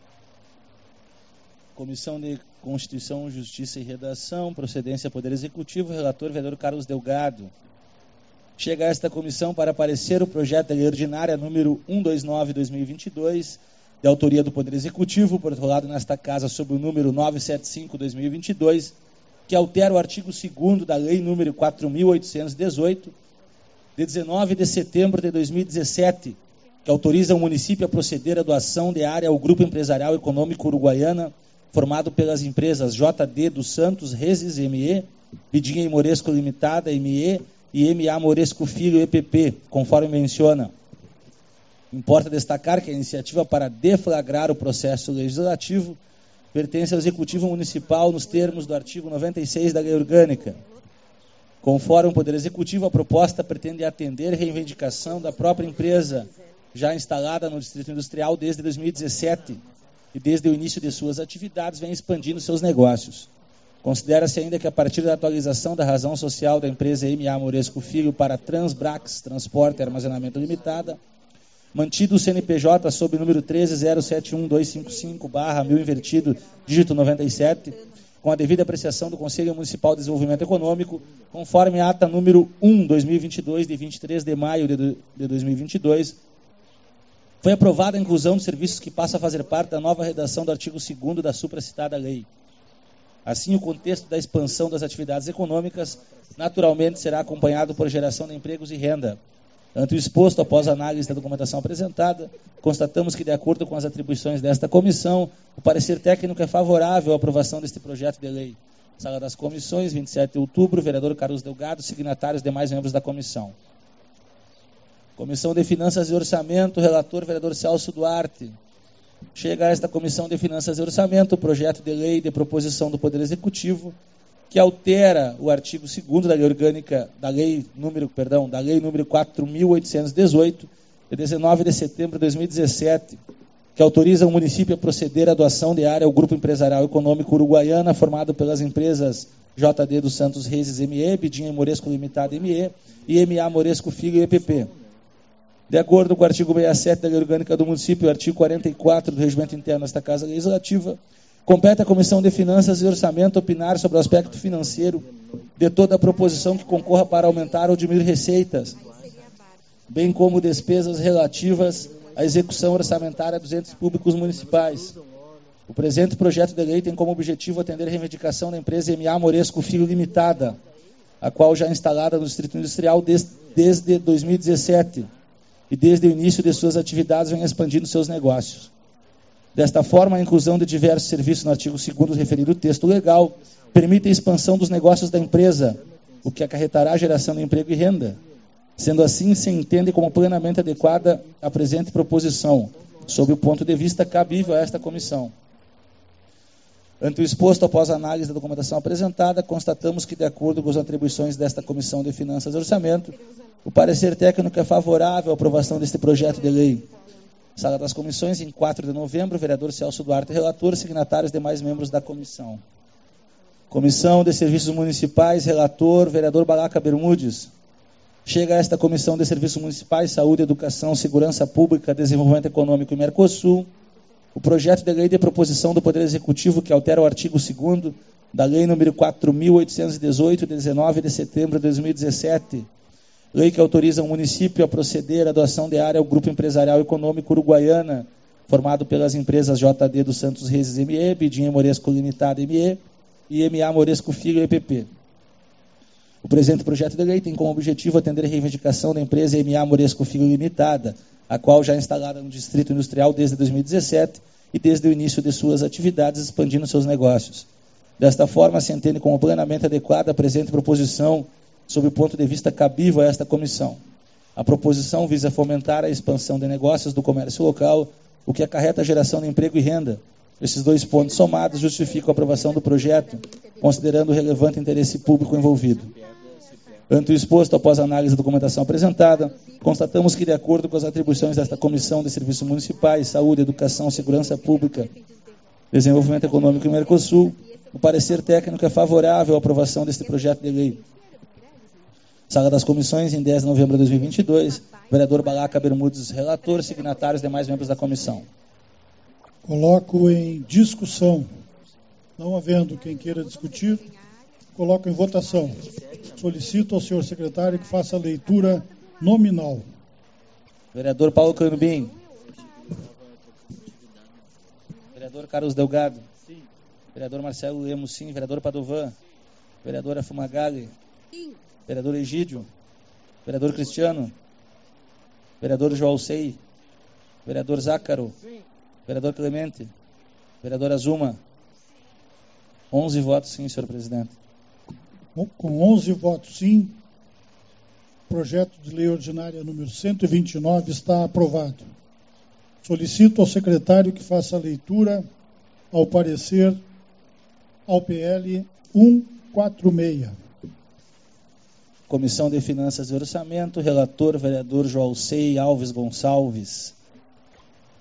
Comissão de Constituição, Justiça e Redação, procedência Poder Executivo, relator vereador Carlos Delgado. Chega a esta comissão para parecer o projeto de lei ordinária número cento e vinte e nove barra dois mil e vinte e dois, de autoria do Poder Executivo, protocolado nesta casa sob o número novecentos e setenta e cinco barra dois mil e vinte e dois, que altera o artigo segundo da lei número quatro mil oitocentos e dezoito, de dezenove de setembro de dois mil e dezessete, que autoriza o município a proceder à doação de área ao Grupo Empresarial Econômico Uruguaiana, formado pelas empresas J D dos Santos, Reses, M E, Vidinha e Moresco Limitada, M E, e M A Moresco Filho, E P P, conforme menciona. Importa destacar que a iniciativa para deflagrar o processo legislativo pertence ao Executivo Municipal nos termos do artigo noventa e seis da Lei Orgânica. Conforme o Poder Executivo, a proposta pretende atender a reivindicação da própria empresa, já instalada no Distrito Industrial desde dois mil e dezessete, e desde o início de suas atividades vem expandindo seus negócios. Considera-se ainda que a partir da atualização da razão social da empresa M A Moresco Filho para Transbrax Transporte e Armazenamento Limitada, mantido o C N P J sob o número treze zero sete um dois cinco cinco barra mil invertido, dígito noventa e sete, com a devida apreciação do Conselho Municipal de Desenvolvimento Econômico, conforme a ata número um barra dois mil e vinte e dois, de vinte e três de maio de dois mil e vinte e dois, foi aprovada a inclusão de serviços que passam a fazer parte da nova redação do artigo segundo da supracitada lei. Assim, o contexto da expansão das atividades econômicas naturalmente será acompanhado por geração de empregos e renda. Ante o exposto, após a análise da documentação apresentada, constatamos que, de acordo com as atribuições desta comissão, o parecer técnico é favorável à aprovação deste projeto de lei. Sala das Comissões, vinte e sete de outubro, vereador Carlos Delgado, signatários demais membros da comissão. Comissão de Finanças e Orçamento, relator vereador Celso Duarte. Chega a esta Comissão de Finanças e Orçamento o projeto de lei de proposição do Poder Executivo que altera o artigo segundo da Lei Orgânica, da Lei número, perdão, da Lei número quatro mil oitocentos e dezoito, de dezenove de setembro de dois mil e dezessete, que autoriza o município a proceder à doação de área ao Grupo Empresarial Econômico Uruguaiana, formado pelas empresas J D dos Santos Reis M E, Bidinha e Moresco Limitada M E e M A Moresco Filho E P P. De acordo com o artigo sessenta e sete da Lei Orgânica do Município e o artigo quarenta e quatro do Regimento Interno desta Casa Legislativa, compete à Comissão de Finanças e Orçamento opinar sobre o aspecto financeiro de toda a proposição que concorra para aumentar ou diminuir receitas, bem como despesas relativas à execução orçamentária dos entes públicos municipais. O presente projeto de lei tem como objetivo atender a reivindicação da empresa M A Moresco Filho Limitada, a qual já é instalada no Distrito Industrial desde, desde dois mil e dezessete e desde o início de suas atividades vem expandindo seus negócios. Desta forma, a inclusão de diversos serviços no artigo segundo referido texto legal permite a expansão dos negócios da empresa, o que acarretará a geração de emprego e renda. Sendo assim, se entende como plenamente adequada a presente proposição, sob o ponto de vista cabível a esta comissão. Ante o exposto, após a análise da documentação apresentada, constatamos que, de acordo com as atribuições desta Comissão de Finanças e Orçamento, o parecer técnico é favorável à aprovação deste projeto de lei. Sala das Comissões, em quatro de novembro, vereador Celso Duarte, relator, signatários demais membros da comissão. Comissão de Serviços Municipais, relator, vereador Balaca Bermudes. Chega a esta Comissão de Serviços Municipais, Saúde, Educação, Segurança Pública, Desenvolvimento Econômico e Mercosul, o projeto de lei de proposição do Poder Executivo que altera o artigo segundo da Lei número quatro mil oitocentos e dezoito, de dezenove de setembro de dois mil e dezessete, lei que autoriza o município a proceder à doação de área ao Grupo Empresarial Econômico Uruguaiana, formado pelas empresas J D dos Santos Reis M E, Bidinha e Moresco Limitada M E e M A Moresco Filho E P P. O presente projeto de lei tem como objetivo atender a reivindicação da empresa M A Moresco Filho Limitada, a qual já é instalada no Distrito Industrial desde dois mil e dezessete e desde o início de suas atividades expandindo seus negócios. Desta forma, se entende como plenamente adequada a presente proposição sob o ponto de vista cabível a esta comissão. A proposição visa fomentar a expansão de negócios do comércio local, o que acarreta a geração de emprego e renda. Esses dois pontos somados justificam a aprovação do projeto, considerando o relevante interesse público envolvido. Ante o exposto, após a análise da documentação apresentada, constatamos que, de acordo com as atribuições desta Comissão de Serviços Municipais, Saúde, Educação, Segurança Pública, Desenvolvimento Econômico e Mercosul, o parecer técnico é favorável à aprovação deste projeto de lei. Sala das Comissões, em dez de novembro de dois mil e vinte e dois, vereador Balaca Bermudes, relator, signatários demais membros da comissão. Coloco em discussão. Não havendo quem queira discutir, coloco em votação. Solicito ao senhor secretário que faça a leitura nominal. Vereador Paulo Canubim. Vereador Carlos Delgado. Sim. Vereador Marcelo Lemos, sim. Vereador Padovan. Vereadora Fumagalli. Sim. Vereador Egídio. Vereador Cristiano. Vereador Joalcei. Vereador Zácaro. Sim. Vereador Clemente. Vereadora Zuma. onze votos sim, senhor presidente. Com onze votos sim, o projeto de lei ordinária número cento e vinte e nove está aprovado. Solicito ao secretário que faça a leitura ao parecer ao P L cento e quarenta e seis. Comissão de Finanças e Orçamento, relator vereador Joalcei Alves Gonçalves.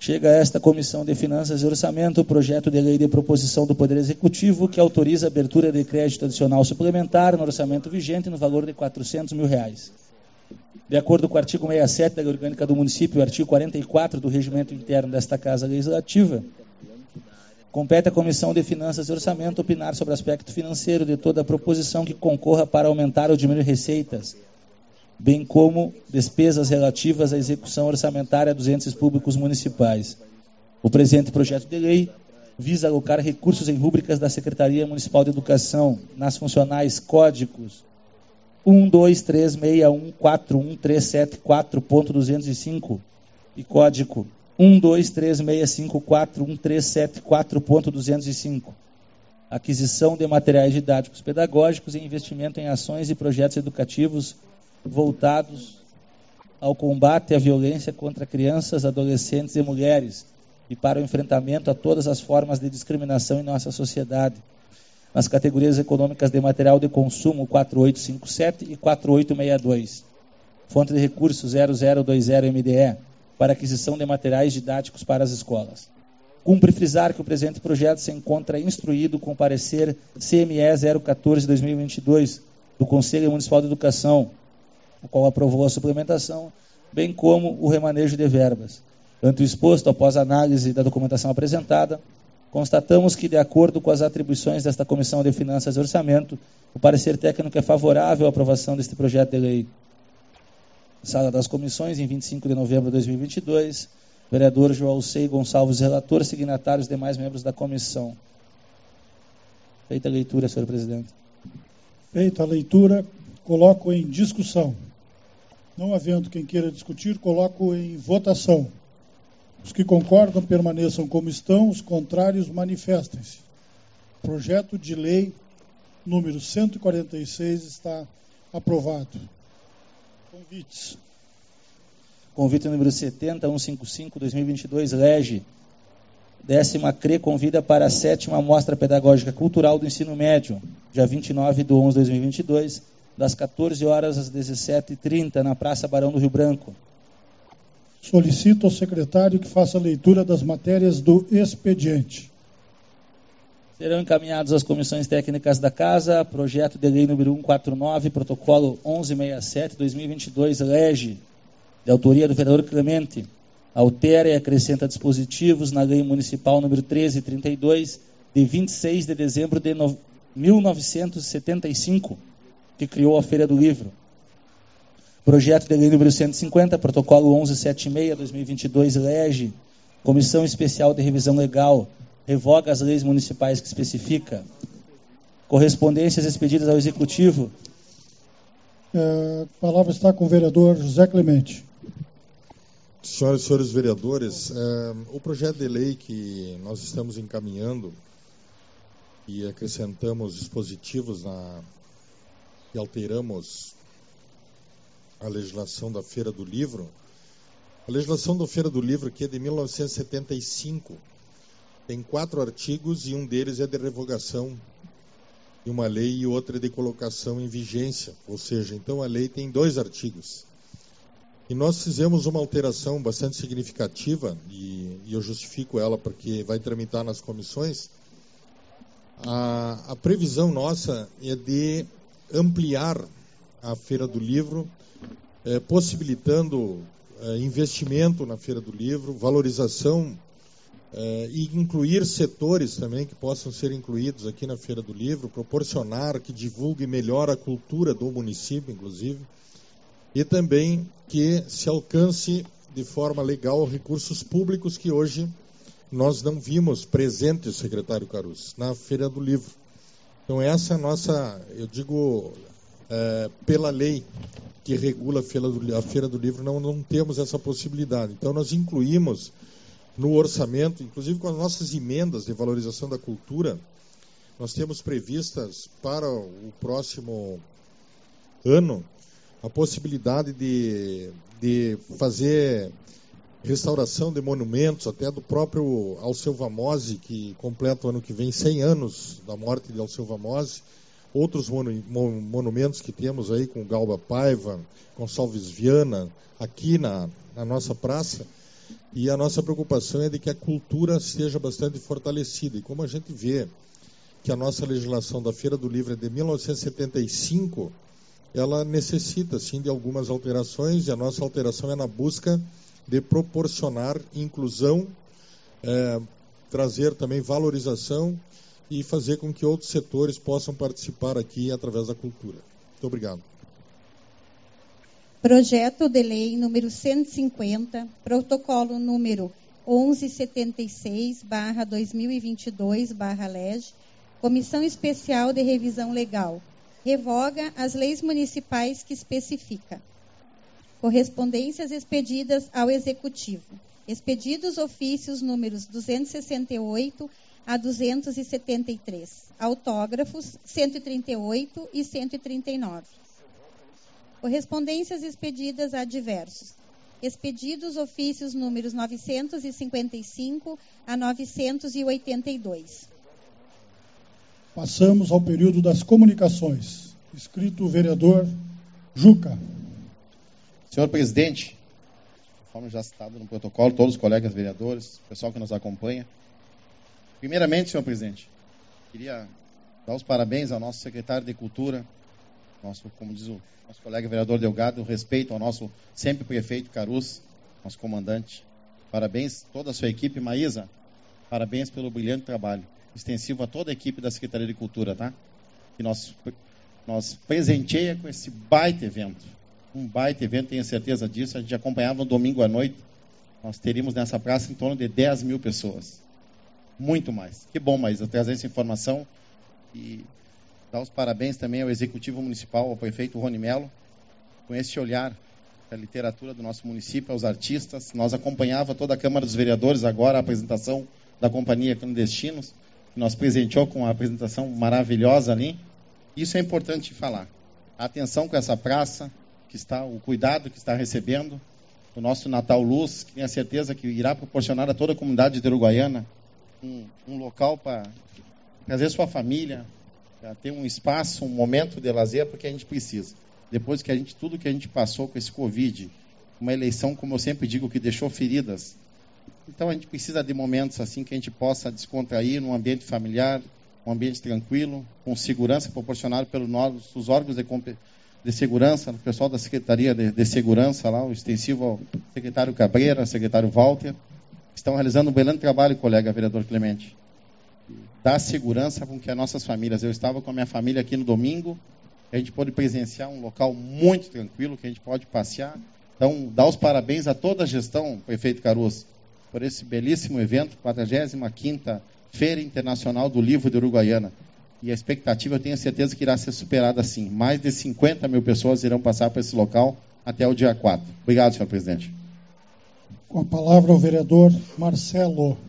chega a esta Comissão de Finanças e Orçamento o projeto de lei de proposição do Poder Executivo que autoriza a abertura de crédito adicional suplementar no orçamento vigente no valor de quatrocentos mil reais. De acordo com o artigo sessenta e sete da Lei Orgânica do Município e o artigo quarenta e quatro do Regimento Interno desta Casa Legislativa, compete à Comissão de Finanças e Orçamento opinar sobre o aspecto financeiro de toda a proposição que concorra para aumentar ou diminuir receitas, bem como despesas relativas à execução orçamentária dos entes públicos municipais. O presente projeto de lei visa alocar recursos em rúbricas da Secretaria Municipal de Educação, nas funcionais códigos um dois três seis um quatro um três sete quatro ponto duzentos e cinco e código um dois três seis cinco quatro um três sete quatro ponto duzentos e cinco. Aquisição de materiais didáticos pedagógicos e investimento em ações e projetos educativos voltados ao combate à violência contra crianças, adolescentes e mulheres e para o enfrentamento a todas as formas de discriminação em nossa sociedade, nas categorias econômicas de material de consumo quatro oito cinco sete e quatro oito seis dois. Fonte de recursos zero zero dois zero M D E para aquisição de materiais didáticos para as escolas. Cumpre frisar que o presente projeto se encontra instruído com o parecer C M E zero quatorze barra dois mil e vinte e dois do Conselho Municipal de Educação, o qual aprovou a suplementação, bem como o remanejo de verbas. Ante o exposto, após a análise da documentação apresentada, constatamos que, de acordo com as atribuições desta Comissão de Finanças e Orçamento, o parecer técnico é favorável à aprovação deste projeto de lei. Sala das Comissões, em vinte e cinco de novembro de dois mil e vinte e dois, vereador João Sei Gonçalves, relator, signatários demais membros da comissão. Feita a leitura, senhor presidente. Feita a leitura, coloco em discussão. Não havendo quem queira discutir, coloco em votação. Os que concordam permaneçam como estão, os contrários manifestem-se. Projeto de lei número cento e quarenta e seis está aprovado. Convites. Convite número setenta mil cento e cinquenta e cinco, dois mil e vinte e dois, Lege. Décima C R E convida para a sétima Mostra Pedagógica Cultural do Ensino Médio, dia vinte e nove de onze de dois mil e vinte e dois, das quatorze horas às dezessete e trinta, na Praça Barão do Rio Branco. Solicito ao secretário que faça a leitura das matérias do expediente. Serão encaminhados às comissões técnicas da Casa, projeto de lei número cento e quarenta e nove, protocolo onze sessenta e sete, dois mil e vinte e dois, Lege, de autoria do vereador Clemente, altera e acrescenta dispositivos na lei municipal número trezentos e trinta e dois, de vinte e seis de dezembro de mil novecentos e setenta e cinco, que criou a Feira do Livro. Projeto de lei número cento e cinquenta, protocolo onze setenta e seis, dois mil e vinte e dois, Lege, Comissão Especial de Revisão Legal, revoga as leis municipais que especifica. Correspondências expedidas ao Executivo. É, a palavra está com o vereador José Clemente. Senhoras e senhores vereadores, é, o projeto de lei que nós estamos encaminhando e acrescentamos dispositivos na, e alteramos a legislação da Feira do Livro. A legislação da Feira do Livro, que é de mil novecentos e setenta e cinco, tem quatro artigos e um deles é de revogação de uma lei e outra é de colocação em vigência. Ou seja, então a lei tem dois artigos. E nós fizemos uma alteração bastante significativa, e, e eu justifico ela porque vai tramitar nas comissões. A, a previsão nossa é de ampliar a Feira do Livro, é, possibilitando é, investimento na Feira do Livro, valorização é, e incluir setores também que possam ser incluídos aqui na Feira do Livro, proporcionar que divulgue melhor a cultura do município, inclusive, e também que se alcance de forma legal recursos públicos que hoje nós não vimos presentes, secretário Caruso, na Feira do Livro. Então essa é a nossa, eu digo, é, pela lei que regula a Feira do, a Feira do Livro, não, não temos essa possibilidade. Então nós incluímos no orçamento, inclusive com as nossas emendas de valorização da cultura, nós temos previstas para o próximo ano a possibilidade de, de fazer restauração de monumentos, até do próprio Alceu Vamose, que completa o ano que vem cem anos da morte de Alceu Vamose, outros monu, monumentos que temos aí com Galba Paiva, Gonçalves Viana, aqui na, na nossa praça. E a nossa preocupação é de que a cultura seja bastante fortalecida. E como a gente vê que a nossa legislação da Feira do Livro é de mil novecentos e setenta e cinco, ela necessita, sim, de algumas alterações, e a nossa alteração é na busca de proporcionar inclusão, é, trazer também valorização e fazer com que outros setores possam participar aqui através da cultura. Muito obrigado. Projeto de Lei número cento e cinquenta, protocolo número onze setenta e seis barra dois mil e vinte e dois barra L E G, Comissão Especial de Revisão Legal, revoga as leis municipais que especifica. Correspondências expedidas ao Executivo. Expedidos ofícios números duzentos e sessenta e oito a duzentos e setenta e três. Autógrafos cento e trinta e oito e cento e trinta e nove. Correspondências expedidas a diversos. Expedidos ofícios números novecentos e cinquenta e cinco a novecentos e oitenta e dois. Passamos ao período das comunicações. Escrito o vereador Juca. Senhor presidente, conforme já citado no protocolo, todos os colegas vereadores, o pessoal que nos acompanha. Primeiramente, senhor presidente, queria dar os parabéns ao nosso secretário de Cultura, nosso, como diz o nosso colega vereador Delgado, respeito ao nosso sempre prefeito Carus, nosso comandante. Parabéns a toda a sua equipe. Maísa, parabéns pelo brilhante trabalho. Extensivo a toda a equipe da Secretaria de Cultura, tá? Que nós, nós presenteia com esse baita evento. Um baita evento, tenho certeza disso. A gente acompanhava no domingo à noite. Nós teríamos nessa praça em torno de dez mil pessoas. Muito mais. Que bom, Maísa, trazer essa informação e dar os parabéns também ao Executivo Municipal, ao prefeito Rony Melo, com esse olhar da literatura do nosso município, aos artistas. Nós acompanhava toda a Câmara dos Vereadores agora a apresentação da Companhia Clandestinos, que nos presenteou com uma apresentação maravilhosa ali. Isso é importante falar. A atenção com essa praça, que está, o cuidado que está recebendo, o nosso Natal Luz, que tenho a certeza que irá proporcionar a toda a comunidade de Uruguaiana um, um local para trazer sua família, para ter um espaço, um momento de lazer, porque a gente precisa. Depois que a gente, tudo que a gente passou com esse Covid, uma eleição, como eu sempre digo, que deixou feridas. Então a gente precisa de momentos assim que a gente possa descontrair num ambiente familiar, um ambiente tranquilo, com segurança proporcionada pelos nossos órgãos de, de segurança, o pessoal da Secretaria de, de Segurança, lá, o extensivo ao secretário Cabreira, secretário Walter, estão realizando um brilhante trabalho, colega vereador Clemente. Dar segurança com que as nossas famílias. Eu estava com a minha família aqui no domingo, a gente pôde presenciar um local muito tranquilo, que a gente pode passear. Então, dar os parabéns a toda a gestão, prefeito Carus, por esse belíssimo evento, quadragésima quinta Feira Internacional do Livro de Uruguaiana. E a expectativa, eu tenho certeza que irá ser superada sim. Mais de cinquenta mil pessoas irão passar por esse local até o dia quatro. Obrigado, senhor presidente. Com a palavra o vereador Marcelo. O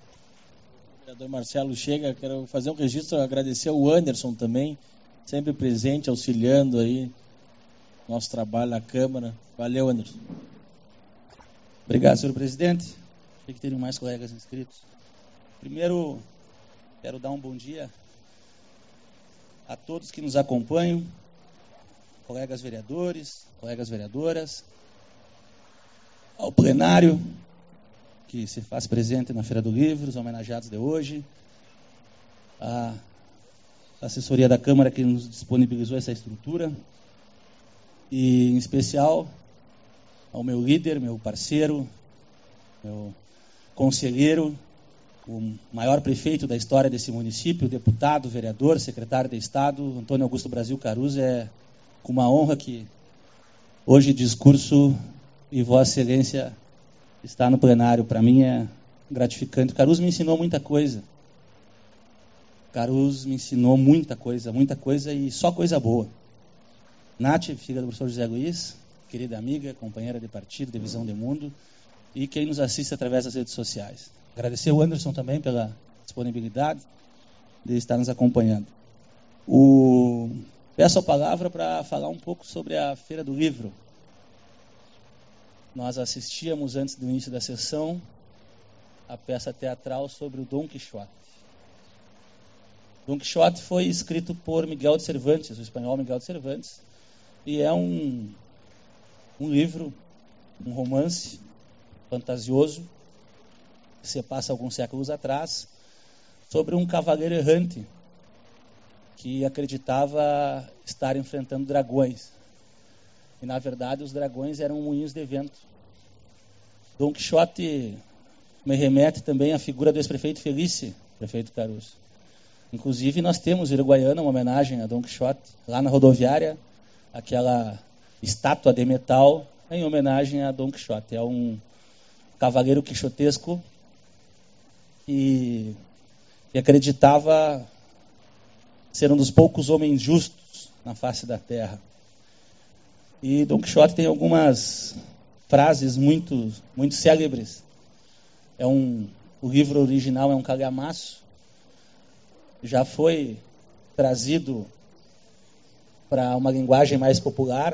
vereador Marcelo chega, quero fazer um registro, agradecer ao Anderson também, sempre presente, auxiliando aí nosso trabalho na Câmara. Valeu, Anderson. Obrigado, senhor presidente. Achei que teriam mais colegas inscritos. Primeiro, quero dar um bom dia a todos que nos acompanham, colegas vereadores, colegas vereadoras, ao plenário que se faz presente na Feira do Livro, os homenageados de hoje, a assessoria da Câmara que nos disponibilizou essa estrutura, e em especial ao meu líder, meu parceiro, meu conselheiro, o maior prefeito da história desse município, deputado, vereador, secretário de Estado, Antônio Augusto Brasil Carus. É com uma honra que hoje discurso e Vossa Excelência está no plenário. Para mim é gratificante. Carus me ensinou muita coisa. Carus me ensinou muita coisa, muita coisa e só coisa boa. Nath, filha do professor José Luiz, querida amiga, companheira de partido, de visão de mundo, e quem nos assiste através das redes sociais. Agradecer o Anderson também pela disponibilidade de estar nos acompanhando. O... Peço a palavra para falar um pouco sobre a Feira do Livro. Nós assistíamos, antes do início da sessão, a peça teatral sobre o Dom Quixote. Dom Quixote foi escrito por Miguel de Cervantes, o espanhol Miguel de Cervantes, e é um, um livro, um romance, fantasioso, que se passa alguns séculos atrás, sobre um cavaleiro errante que acreditava estar enfrentando dragões. E, na verdade, os dragões eram moinhos de vento. Dom Quixote me remete também à figura do ex-prefeito Felice, prefeito Caruso. Inclusive, nós temos em Uruguaiana uma homenagem a Dom Quixote, lá na rodoviária, aquela estátua de metal em homenagem a Dom Quixote. É um cavaleiro quixotesco que, que acreditava ser um dos poucos homens justos na face da terra. E Dom Quixote tem algumas frases muito, muito célebres. É um, o livro original é um calhamaço, já foi trazido para uma linguagem mais popular,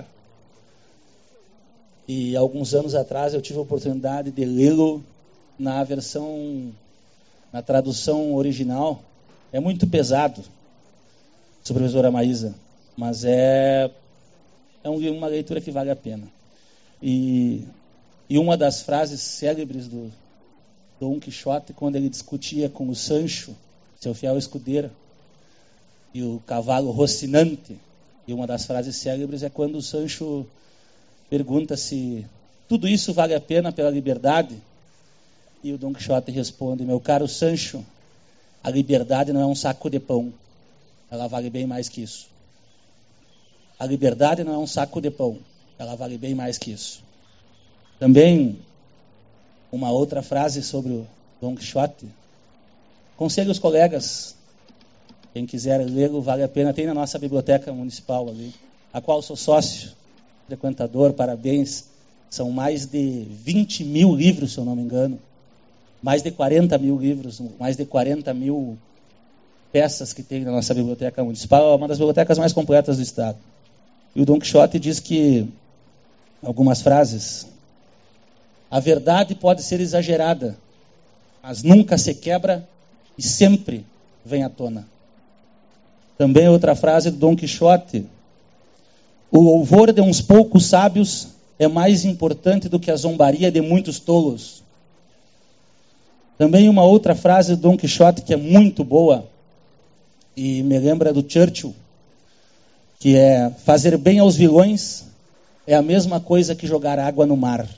e alguns anos atrás eu tive a oportunidade de lê-lo na versão, na tradução original. É muito pesado, professora Maísa, mas é, é uma leitura que vale a pena. E, e uma das frases célebres do Dom Quixote, quando ele discutia com o Sancho, seu fiel escudeiro, e o cavalo Rocinante, e uma das frases célebres é quando o Sancho pergunta se tudo isso vale a pena pela liberdade, e o Dom Quixote responde: meu caro Sancho, a liberdade não é um saco de pão, ela vale bem mais que isso. A liberdade não é um saco de pão, ela vale bem mais que isso. Também uma outra frase sobre o Dom Quixote. Aconselho os colegas, quem quiser lê-lo, vale a pena. Tem na nossa biblioteca municipal ali, a qual sou sócio, frequentador, parabéns. São mais de vinte mil livros, se eu não me engano. Mais de quarenta mil livros, mais de quarenta mil peças que tem na nossa biblioteca municipal. É uma das bibliotecas mais completas do estado. E o Dom Quixote diz que, algumas frases: a verdade pode ser exagerada, mas nunca se quebra e sempre vem à tona. Também outra frase do Dom Quixote: o louvor de uns poucos sábios é mais importante do que a zombaria de muitos tolos. Também uma outra frase do Dom Quixote que é muito boa e me lembra do Churchill, que é: fazer bem aos vilões é a mesma coisa que jogar água no mar.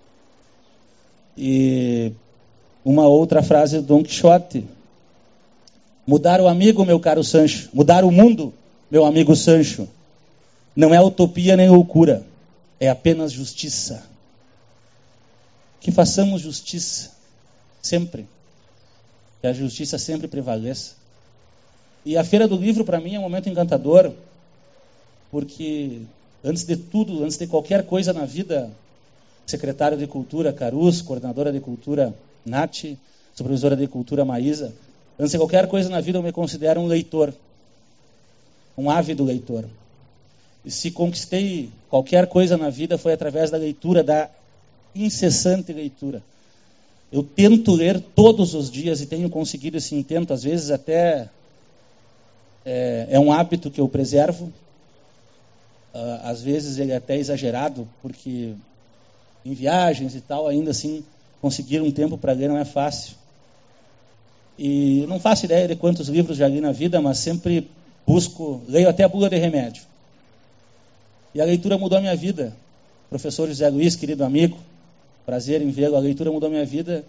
E uma outra frase do Dom Quixote: mudar o amigo, meu caro Sancho, mudar o mundo, meu amigo Sancho, não é utopia nem loucura, é apenas justiça. Que façamos justiça sempre, que a justiça sempre prevaleça. E a Feira do Livro, para mim, é um momento encantador, porque, antes de tudo, antes de qualquer coisa na vida, secretário de Cultura, Caruso, coordenadora de Cultura, Nath, supervisora de Cultura, Maísa, antes de qualquer coisa na vida, eu me considero um leitor, um ávido leitor. E se conquistei qualquer coisa na vida, foi através da leitura, da incessante leitura. Eu tento ler todos os dias e tenho conseguido esse intento, às vezes até é, é um hábito que eu preservo. Uh, às vezes ele é até exagerado, porque em viagens e tal, ainda assim, conseguir um tempo para ler não é fácil. E não faço ideia de quantos livros já li na vida, mas sempre busco, leio até a Bula de Remédio. E a leitura mudou a minha vida. Professor José Luiz, querido amigo, prazer em vê-lo, a leitura mudou a minha vida.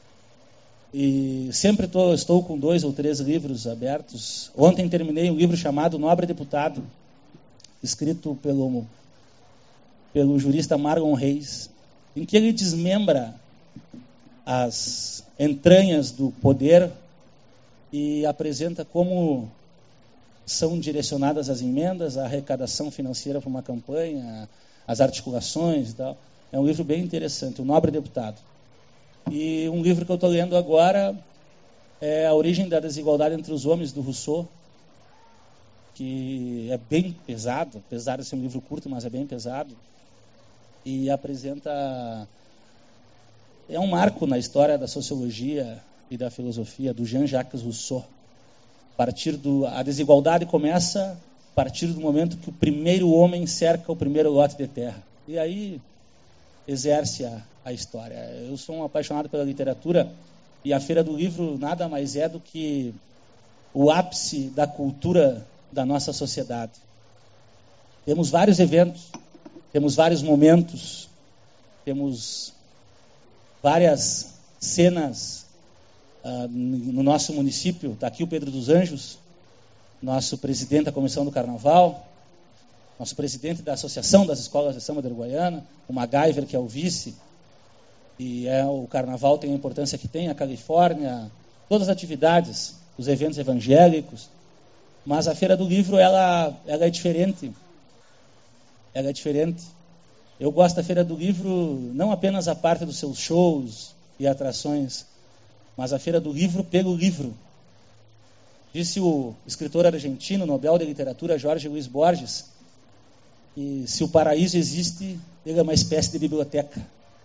E sempre tô, estou com dois ou três livros abertos. Ontem terminei um livro chamado Nobre Deputado, escrito pelo, pelo jurista Marlon Reis, em que ele desmembra as entranhas do poder e apresenta como são direcionadas as emendas, a arrecadação financeira para uma campanha, as articulações e tal. É um livro bem interessante, O Nobre Deputado. E um livro que eu estou lendo agora é A Origem da Desigualdade entre os Homens, do Rousseau, que é bem pesado, apesar de ser um livro curto, mas é bem pesado, e apresenta... É um marco na história da sociologia e da filosofia do Jean-Jacques Rousseau. A partir do, a desigualdade começa a partir do momento que o primeiro homem cerca o primeiro lote de terra. E aí exerce a, a história. Eu sou um apaixonado pela literatura e a Feira do Livro nada mais é do que o ápice da cultura da nossa sociedade. Temos vários eventos, temos vários momentos, temos várias cenas uh, no nosso município. Está aqui o Pedro dos Anjos, nosso presidente da Comissão do Carnaval, nosso presidente da Associação das Escolas de Samba da Uruguaiana, o MacGyver, que é o vice, e é, o Carnaval tem a importância que tem, a Califórnia, todas as atividades, os eventos evangélicos, mas a Feira do Livro, ela, ela é diferente. Ela é diferente. Eu gosto da Feira do Livro não apenas a parte dos seus shows e atrações, mas a Feira do Livro pelo livro. Disse o escritor argentino, Nobel de Literatura, Jorge Luiz Borges, que se o paraíso existe, ele é uma espécie de biblioteca.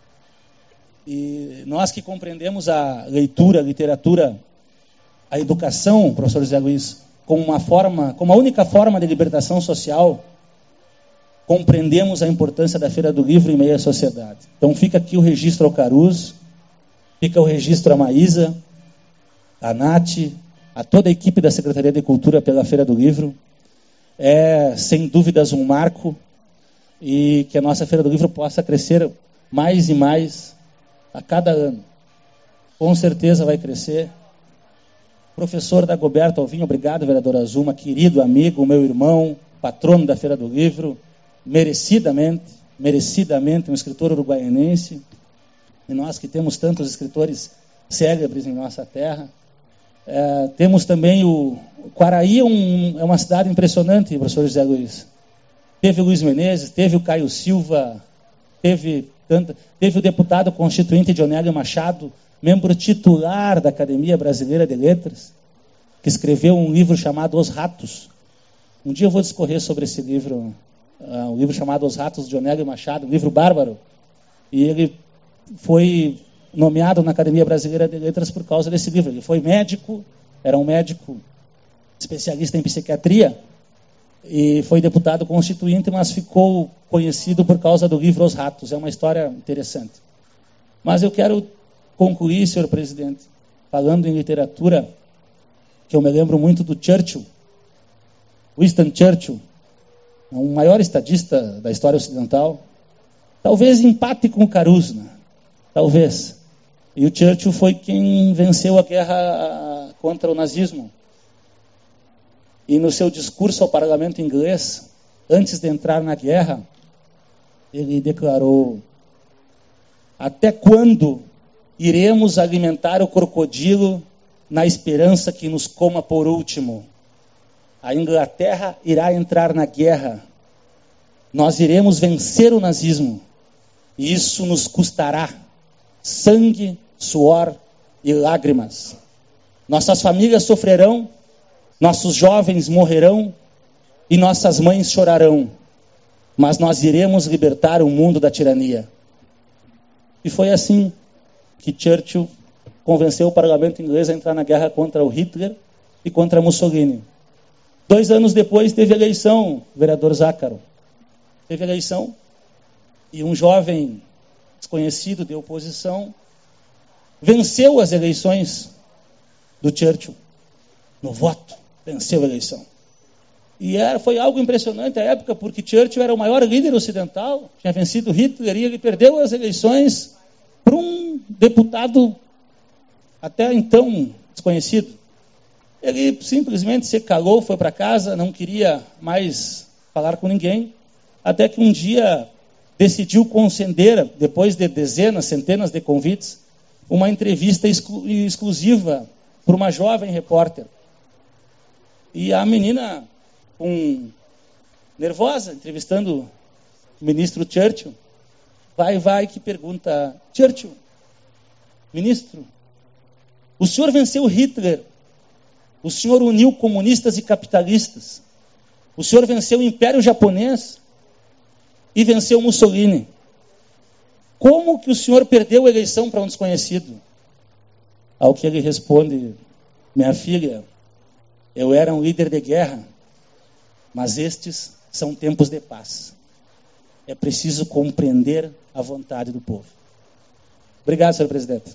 E nós que compreendemos a leitura, a literatura, a educação, professor José Luiz, como uma forma, como a única forma de libertação social, compreendemos a importância da Feira do Livro em meio à sociedade. Então fica aqui o registro ao Caruz, fica o registro à Maísa, à Nath, a toda a equipe da Secretaria de Cultura pela Feira do Livro. É, sem dúvidas, um marco, e que a nossa Feira do Livro possa crescer mais e mais a cada ano. Com certeza vai crescer. Professor Dagoberto Alvim, obrigado, vereador Azuma, querido amigo, meu irmão, patrono da Feira do Livro, merecidamente, merecidamente um escritor uruguaianense, e nós que temos tantos escritores célebres em nossa terra. É, temos também o, o Quaraí, um, é uma cidade impressionante, professor José Luiz. Teve o Luiz Menezes, teve o Caio Silva, teve, tanta, teve o deputado constituinte Dionélio Machado, membro titular da Academia Brasileira de Letras, que escreveu um livro chamado Os Ratos. Um dia eu vou discorrer sobre esse livro, uh, um livro chamado Os Ratos, de Dionélio Machado, um livro bárbaro. E ele foi nomeado na Academia Brasileira de Letras por causa desse livro. Ele foi médico, era um médico especialista em psiquiatria, e foi deputado constituinte, mas ficou conhecido por causa do livro Os Ratos. É uma história interessante. Mas eu quero concluir, senhor presidente, falando em literatura, que eu me lembro muito do Churchill. Winston Churchill, o maior estadista da história ocidental, talvez empate com o Caruz, né? Talvez. E o Churchill foi quem venceu a guerra contra o nazismo. E no seu discurso ao parlamento inglês, antes de entrar na guerra, ele declarou: até quando iremos alimentar o crocodilo na esperança que nos coma por último? A Inglaterra irá entrar na guerra. Nós iremos vencer o nazismo. E isso nos custará sangue, suor e lágrimas. Nossas famílias sofrerão, nossos jovens morrerão e nossas mães chorarão. Mas nós iremos libertar o mundo da tirania. E foi assim que Churchill convenceu o parlamento inglês a entrar na guerra contra o Hitler e contra Mussolini. Dois anos depois teve eleição, vereador Zácaro. Teve eleição e um jovem desconhecido de oposição venceu as eleições do Churchill. No voto, venceu a eleição. E era, foi algo impressionante à época, porque Churchill era o maior líder ocidental, tinha vencido Hitler, e ele perdeu as eleições para um deputado até então desconhecido. Ele simplesmente se calou, foi para casa, não queria mais falar com ninguém, até que um dia decidiu conceder, depois de dezenas, centenas de convites, uma entrevista exclu- exclusiva para uma jovem repórter. E a menina, um, nervosa, entrevistando o ministro Churchill, vai, vai, que pergunta: Churchill, ministro, o senhor venceu Hitler, o senhor uniu comunistas e capitalistas, o senhor venceu o Império Japonês e venceu Mussolini. Como que o senhor perdeu a eleição para um desconhecido? Ao que ele responde: minha filha, eu era um líder de guerra, mas estes são tempos de paz. É preciso compreender a vontade do povo. Obrigado, senhor presidente.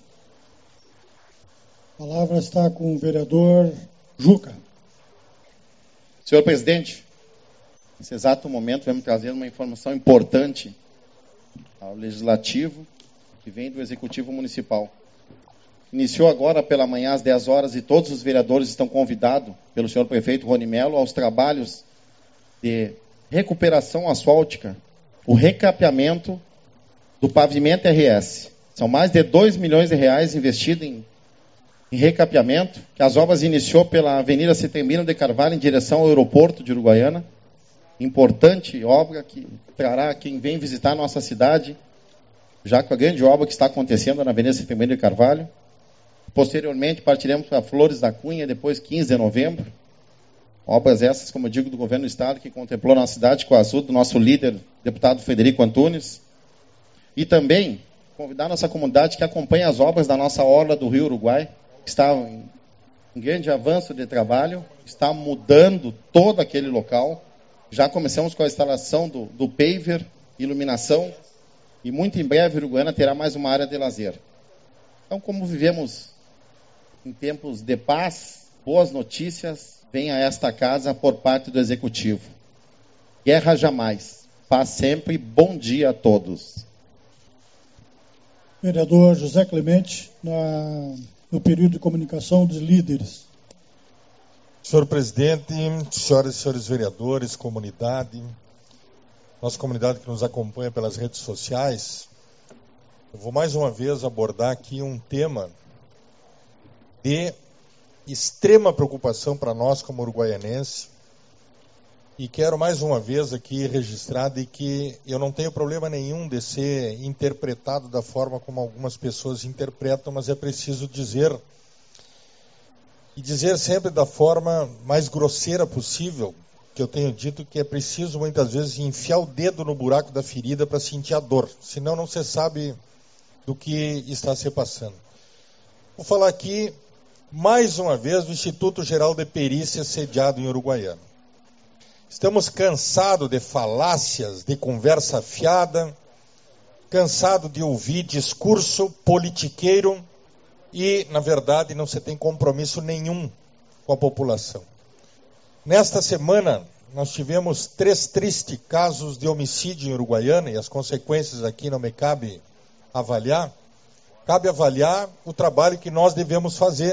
A palavra está com o vereador Juca. Senhor presidente, nesse exato momento, vamos trazer uma informação importante ao Legislativo, que vem do Executivo Municipal. Iniciou agora pela manhã às dez horas e todos os vereadores estão convidados pelo senhor prefeito Rony Melo aos trabalhos de recuperação asfáltica, o recapeamento do pavimento R S. São mais de dois milhões de reais investidos em, em recapeamento, que as obras iniciou pela Avenida Setembrino de Carvalho em direção ao aeroporto de Uruguaiana. Importante obra que trará quem vem visitar a nossa cidade, já com a grande obra que está acontecendo na Avenida Setembrino de Carvalho. Posteriormente, partiremos para Flores da Cunha, depois quinze de novembro. Obras essas, como eu digo, do governo do Estado, que contemplou na cidade com a ajuda do nosso líder, deputado Frederico Antunes. E também convidar a nossa comunidade que acompanha as obras da nossa orla do Rio Uruguai, que está em, em grande avanço de trabalho, está mudando todo aquele local. Já começamos com a instalação do, do paver, iluminação, e muito em breve Uruguaiana terá mais uma área de lazer. Então, como vivemos em tempos de paz, boas notícias vêm a esta casa por parte do Executivo. Guerra jamais, paz sempre, bom dia a todos. Vereador José Clemente, na, no período de comunicação dos líderes. Senhor presidente, senhoras e senhores vereadores, comunidade, nossa comunidade que nos acompanha pelas redes sociais, eu vou mais uma vez abordar aqui um tema de extrema preocupação para nós como uruguaianense, e quero mais uma vez aqui registrar de que eu não tenho problema nenhum de ser interpretado da forma como algumas pessoas interpretam, mas é preciso dizer, e dizer sempre da forma mais grosseira possível, que eu tenho dito que é preciso muitas vezes enfiar o dedo no buraco da ferida para sentir a dor, senão não se sabe do que está se passando. Vou falar aqui mais uma vez do Instituto Geral de Perícia sediado em Uruguaiana. Estamos cansados de falácias, de conversa fiada, cansados de ouvir discurso politiqueiro e, na verdade, não se tem compromisso nenhum com a população. Nesta semana, nós tivemos três tristes casos de homicídio em Uruguaiana, e as consequências aqui não me cabe avaliar. Cabe avaliar o trabalho que nós devemos fazer.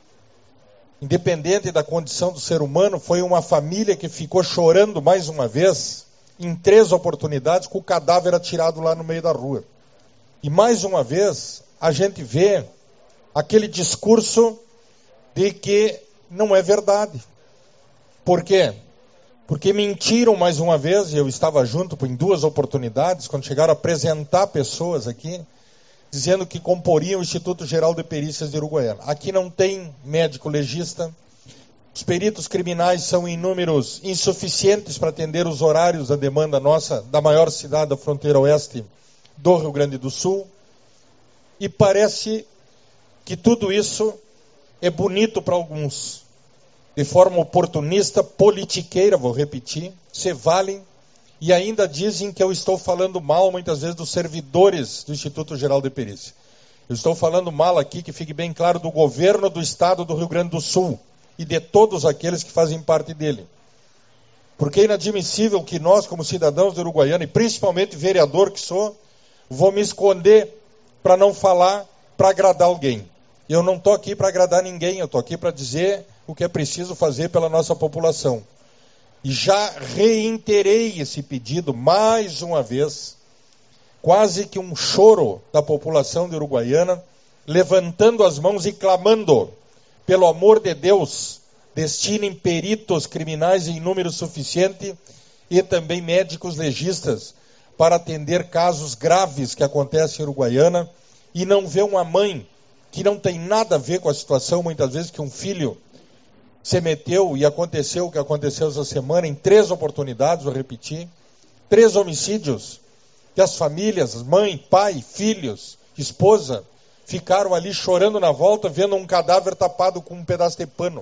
Independente da condição do ser humano, foi uma família que ficou chorando mais uma vez, em três oportunidades, com o cadáver atirado lá no meio da rua. E mais uma vez, a gente vê aquele discurso de que não é verdade. Por quê? Porque mentiram mais uma vez, e eu estava junto em duas oportunidades, quando chegaram a apresentar pessoas aqui, dizendo que comporiam o Instituto Geral de Perícias de Uruguaiana. Aqui não tem médico legista, os peritos criminais são em números insuficientes para atender os horários da demanda nossa, da maior cidade da fronteira oeste do Rio Grande do Sul, e parece que tudo isso é bonito para alguns. De forma oportunista, politiqueira, vou repetir, se valem e ainda dizem que eu estou falando mal, muitas vezes, dos servidores do Instituto Geral de Perícia. Eu estou falando mal aqui, que fique bem claro, do governo do Estado do Rio Grande do Sul e de todos aqueles que fazem parte dele. Porque é inadmissível que nós, como cidadãos de Uruguaiana, e principalmente vereador que sou, vou me esconder para não falar, para agradar alguém. Eu não estou aqui para agradar ninguém, eu estou aqui para dizer o que é preciso fazer pela nossa população. E já reiterei esse pedido mais uma vez, quase que um choro da população de Uruguaiana, levantando as mãos e clamando, pelo amor de Deus, destinem peritos criminais em número suficiente e também médicos legistas para atender casos graves que acontecem em Uruguaiana, e não ver uma mãe que não tem nada a ver com a situação, muitas vezes, que um filho se meteu e aconteceu o que aconteceu essa semana em três oportunidades, vou repetir, três homicídios, que as famílias, mãe, pai, filhos, esposa, ficaram ali chorando na volta, vendo um cadáver tapado com um pedaço de pano.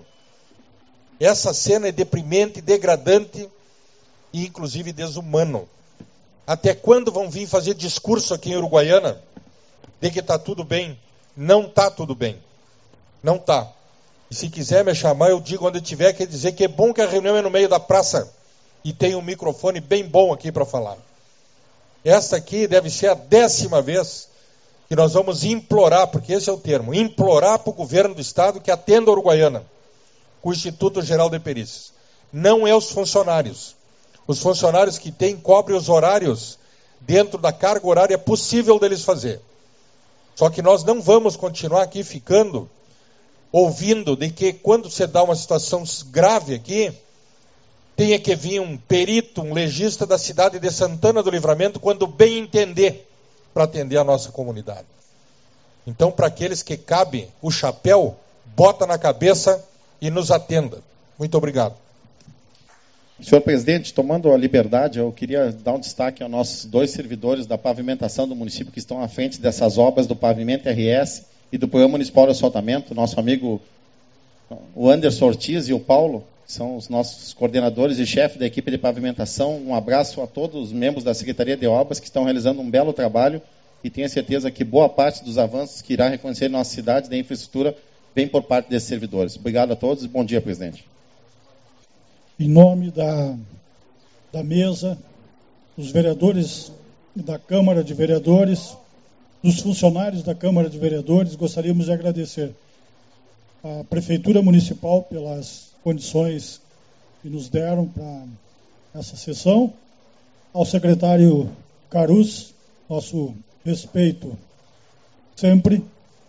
Essa cena é deprimente, degradante e inclusive desumano. Até quando vão vir fazer discurso aqui em Uruguaiana de que está tudo bem. Não está tudo bem. Não está. E se quiser me chamar, eu digo onde tiver que dizer que é bom que a reunião é no meio da praça e tem um microfone bem bom aqui para falar. Esta aqui deve ser a décima vez que nós vamos implorar, porque esse é o termo, implorar para o governo do Estado que atenda a Uruguaiana, com o Instituto Geral de Perícias. Não é os funcionários. Os funcionários que têm cobrem os horários dentro da carga horária possível deles fazer. Só que nós não vamos continuar aqui ficando ouvindo de que quando você dá uma situação grave aqui, tenha que vir um perito, um legista da cidade de Santana do Livramento, quando bem entender, para atender a nossa comunidade. Então, para aqueles que cabe o chapéu, bota na cabeça e nos atenda. Muito obrigado. Senhor presidente, tomando a liberdade, eu queria dar um destaque aos nossos dois servidores da pavimentação do município que estão à frente dessas obras do Pavimento R S e do Programa Municipal de Asfaltamento, nosso amigo o Anderson Ortiz e o Paulo, que são os nossos coordenadores e chefes da equipe de pavimentação. Um abraço a todos os membros da Secretaria de Obras que estão realizando um belo trabalho e tenho certeza que boa parte dos avanços que irá reconhecer em nossa cidade da infraestrutura vem por parte desses servidores. Obrigado a todos e bom dia, presidente. Em nome da, da mesa, dos vereadores da Câmara de Vereadores, dos funcionários da Câmara de Vereadores, gostaríamos de agradecer à Prefeitura Municipal pelas condições que nos deram para essa sessão, ao secretário Carus, nosso respeito sempre,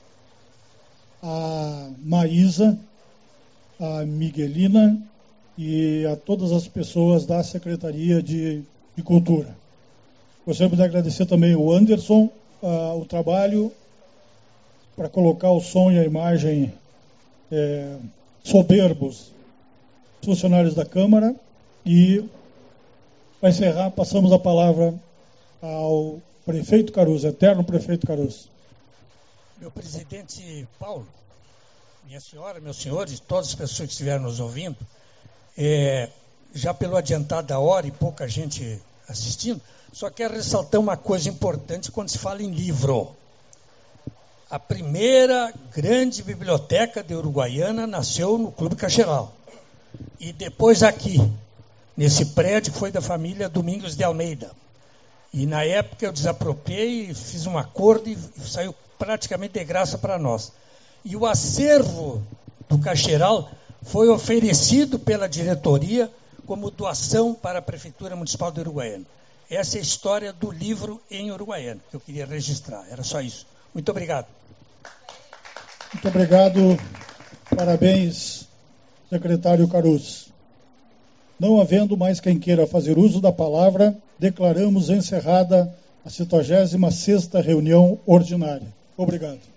a Maísa, a Miguelina e a todas as pessoas da Secretaria de, de Cultura. Gostaríamos de agradecer também o Anderson, uh, o trabalho para colocar o som e a imagem é, soberbos dos funcionários da Câmara. E, para encerrar, passamos a palavra ao prefeito Caruso, eterno prefeito Caruso. Meu presidente Paulo, minha senhora, meus senhores, todas as pessoas que estiveram nos ouvindo, é, já pelo adiantado da hora e pouca gente assistindo, só quero ressaltar uma coisa importante quando se fala em livro. A primeira grande biblioteca de Uruguaiana nasceu no Clube Cacheral. E depois aqui, nesse prédio que foi da família Domingos de Almeida. E na época eu desapropriei, fiz um acordo e saiu praticamente de graça para nós. E o acervo do Cacheral foi oferecido pela diretoria como doação para a Prefeitura Municipal de Uruguaiana. Essa é a história do livro em Uruguaiana, que eu queria registrar. Era só isso. Muito obrigado. Muito obrigado. Parabéns, secretário Caruso. Não havendo mais quem queira fazer uso da palavra, declaramos encerrada a setagésima sexta reunião ordinária. Obrigado.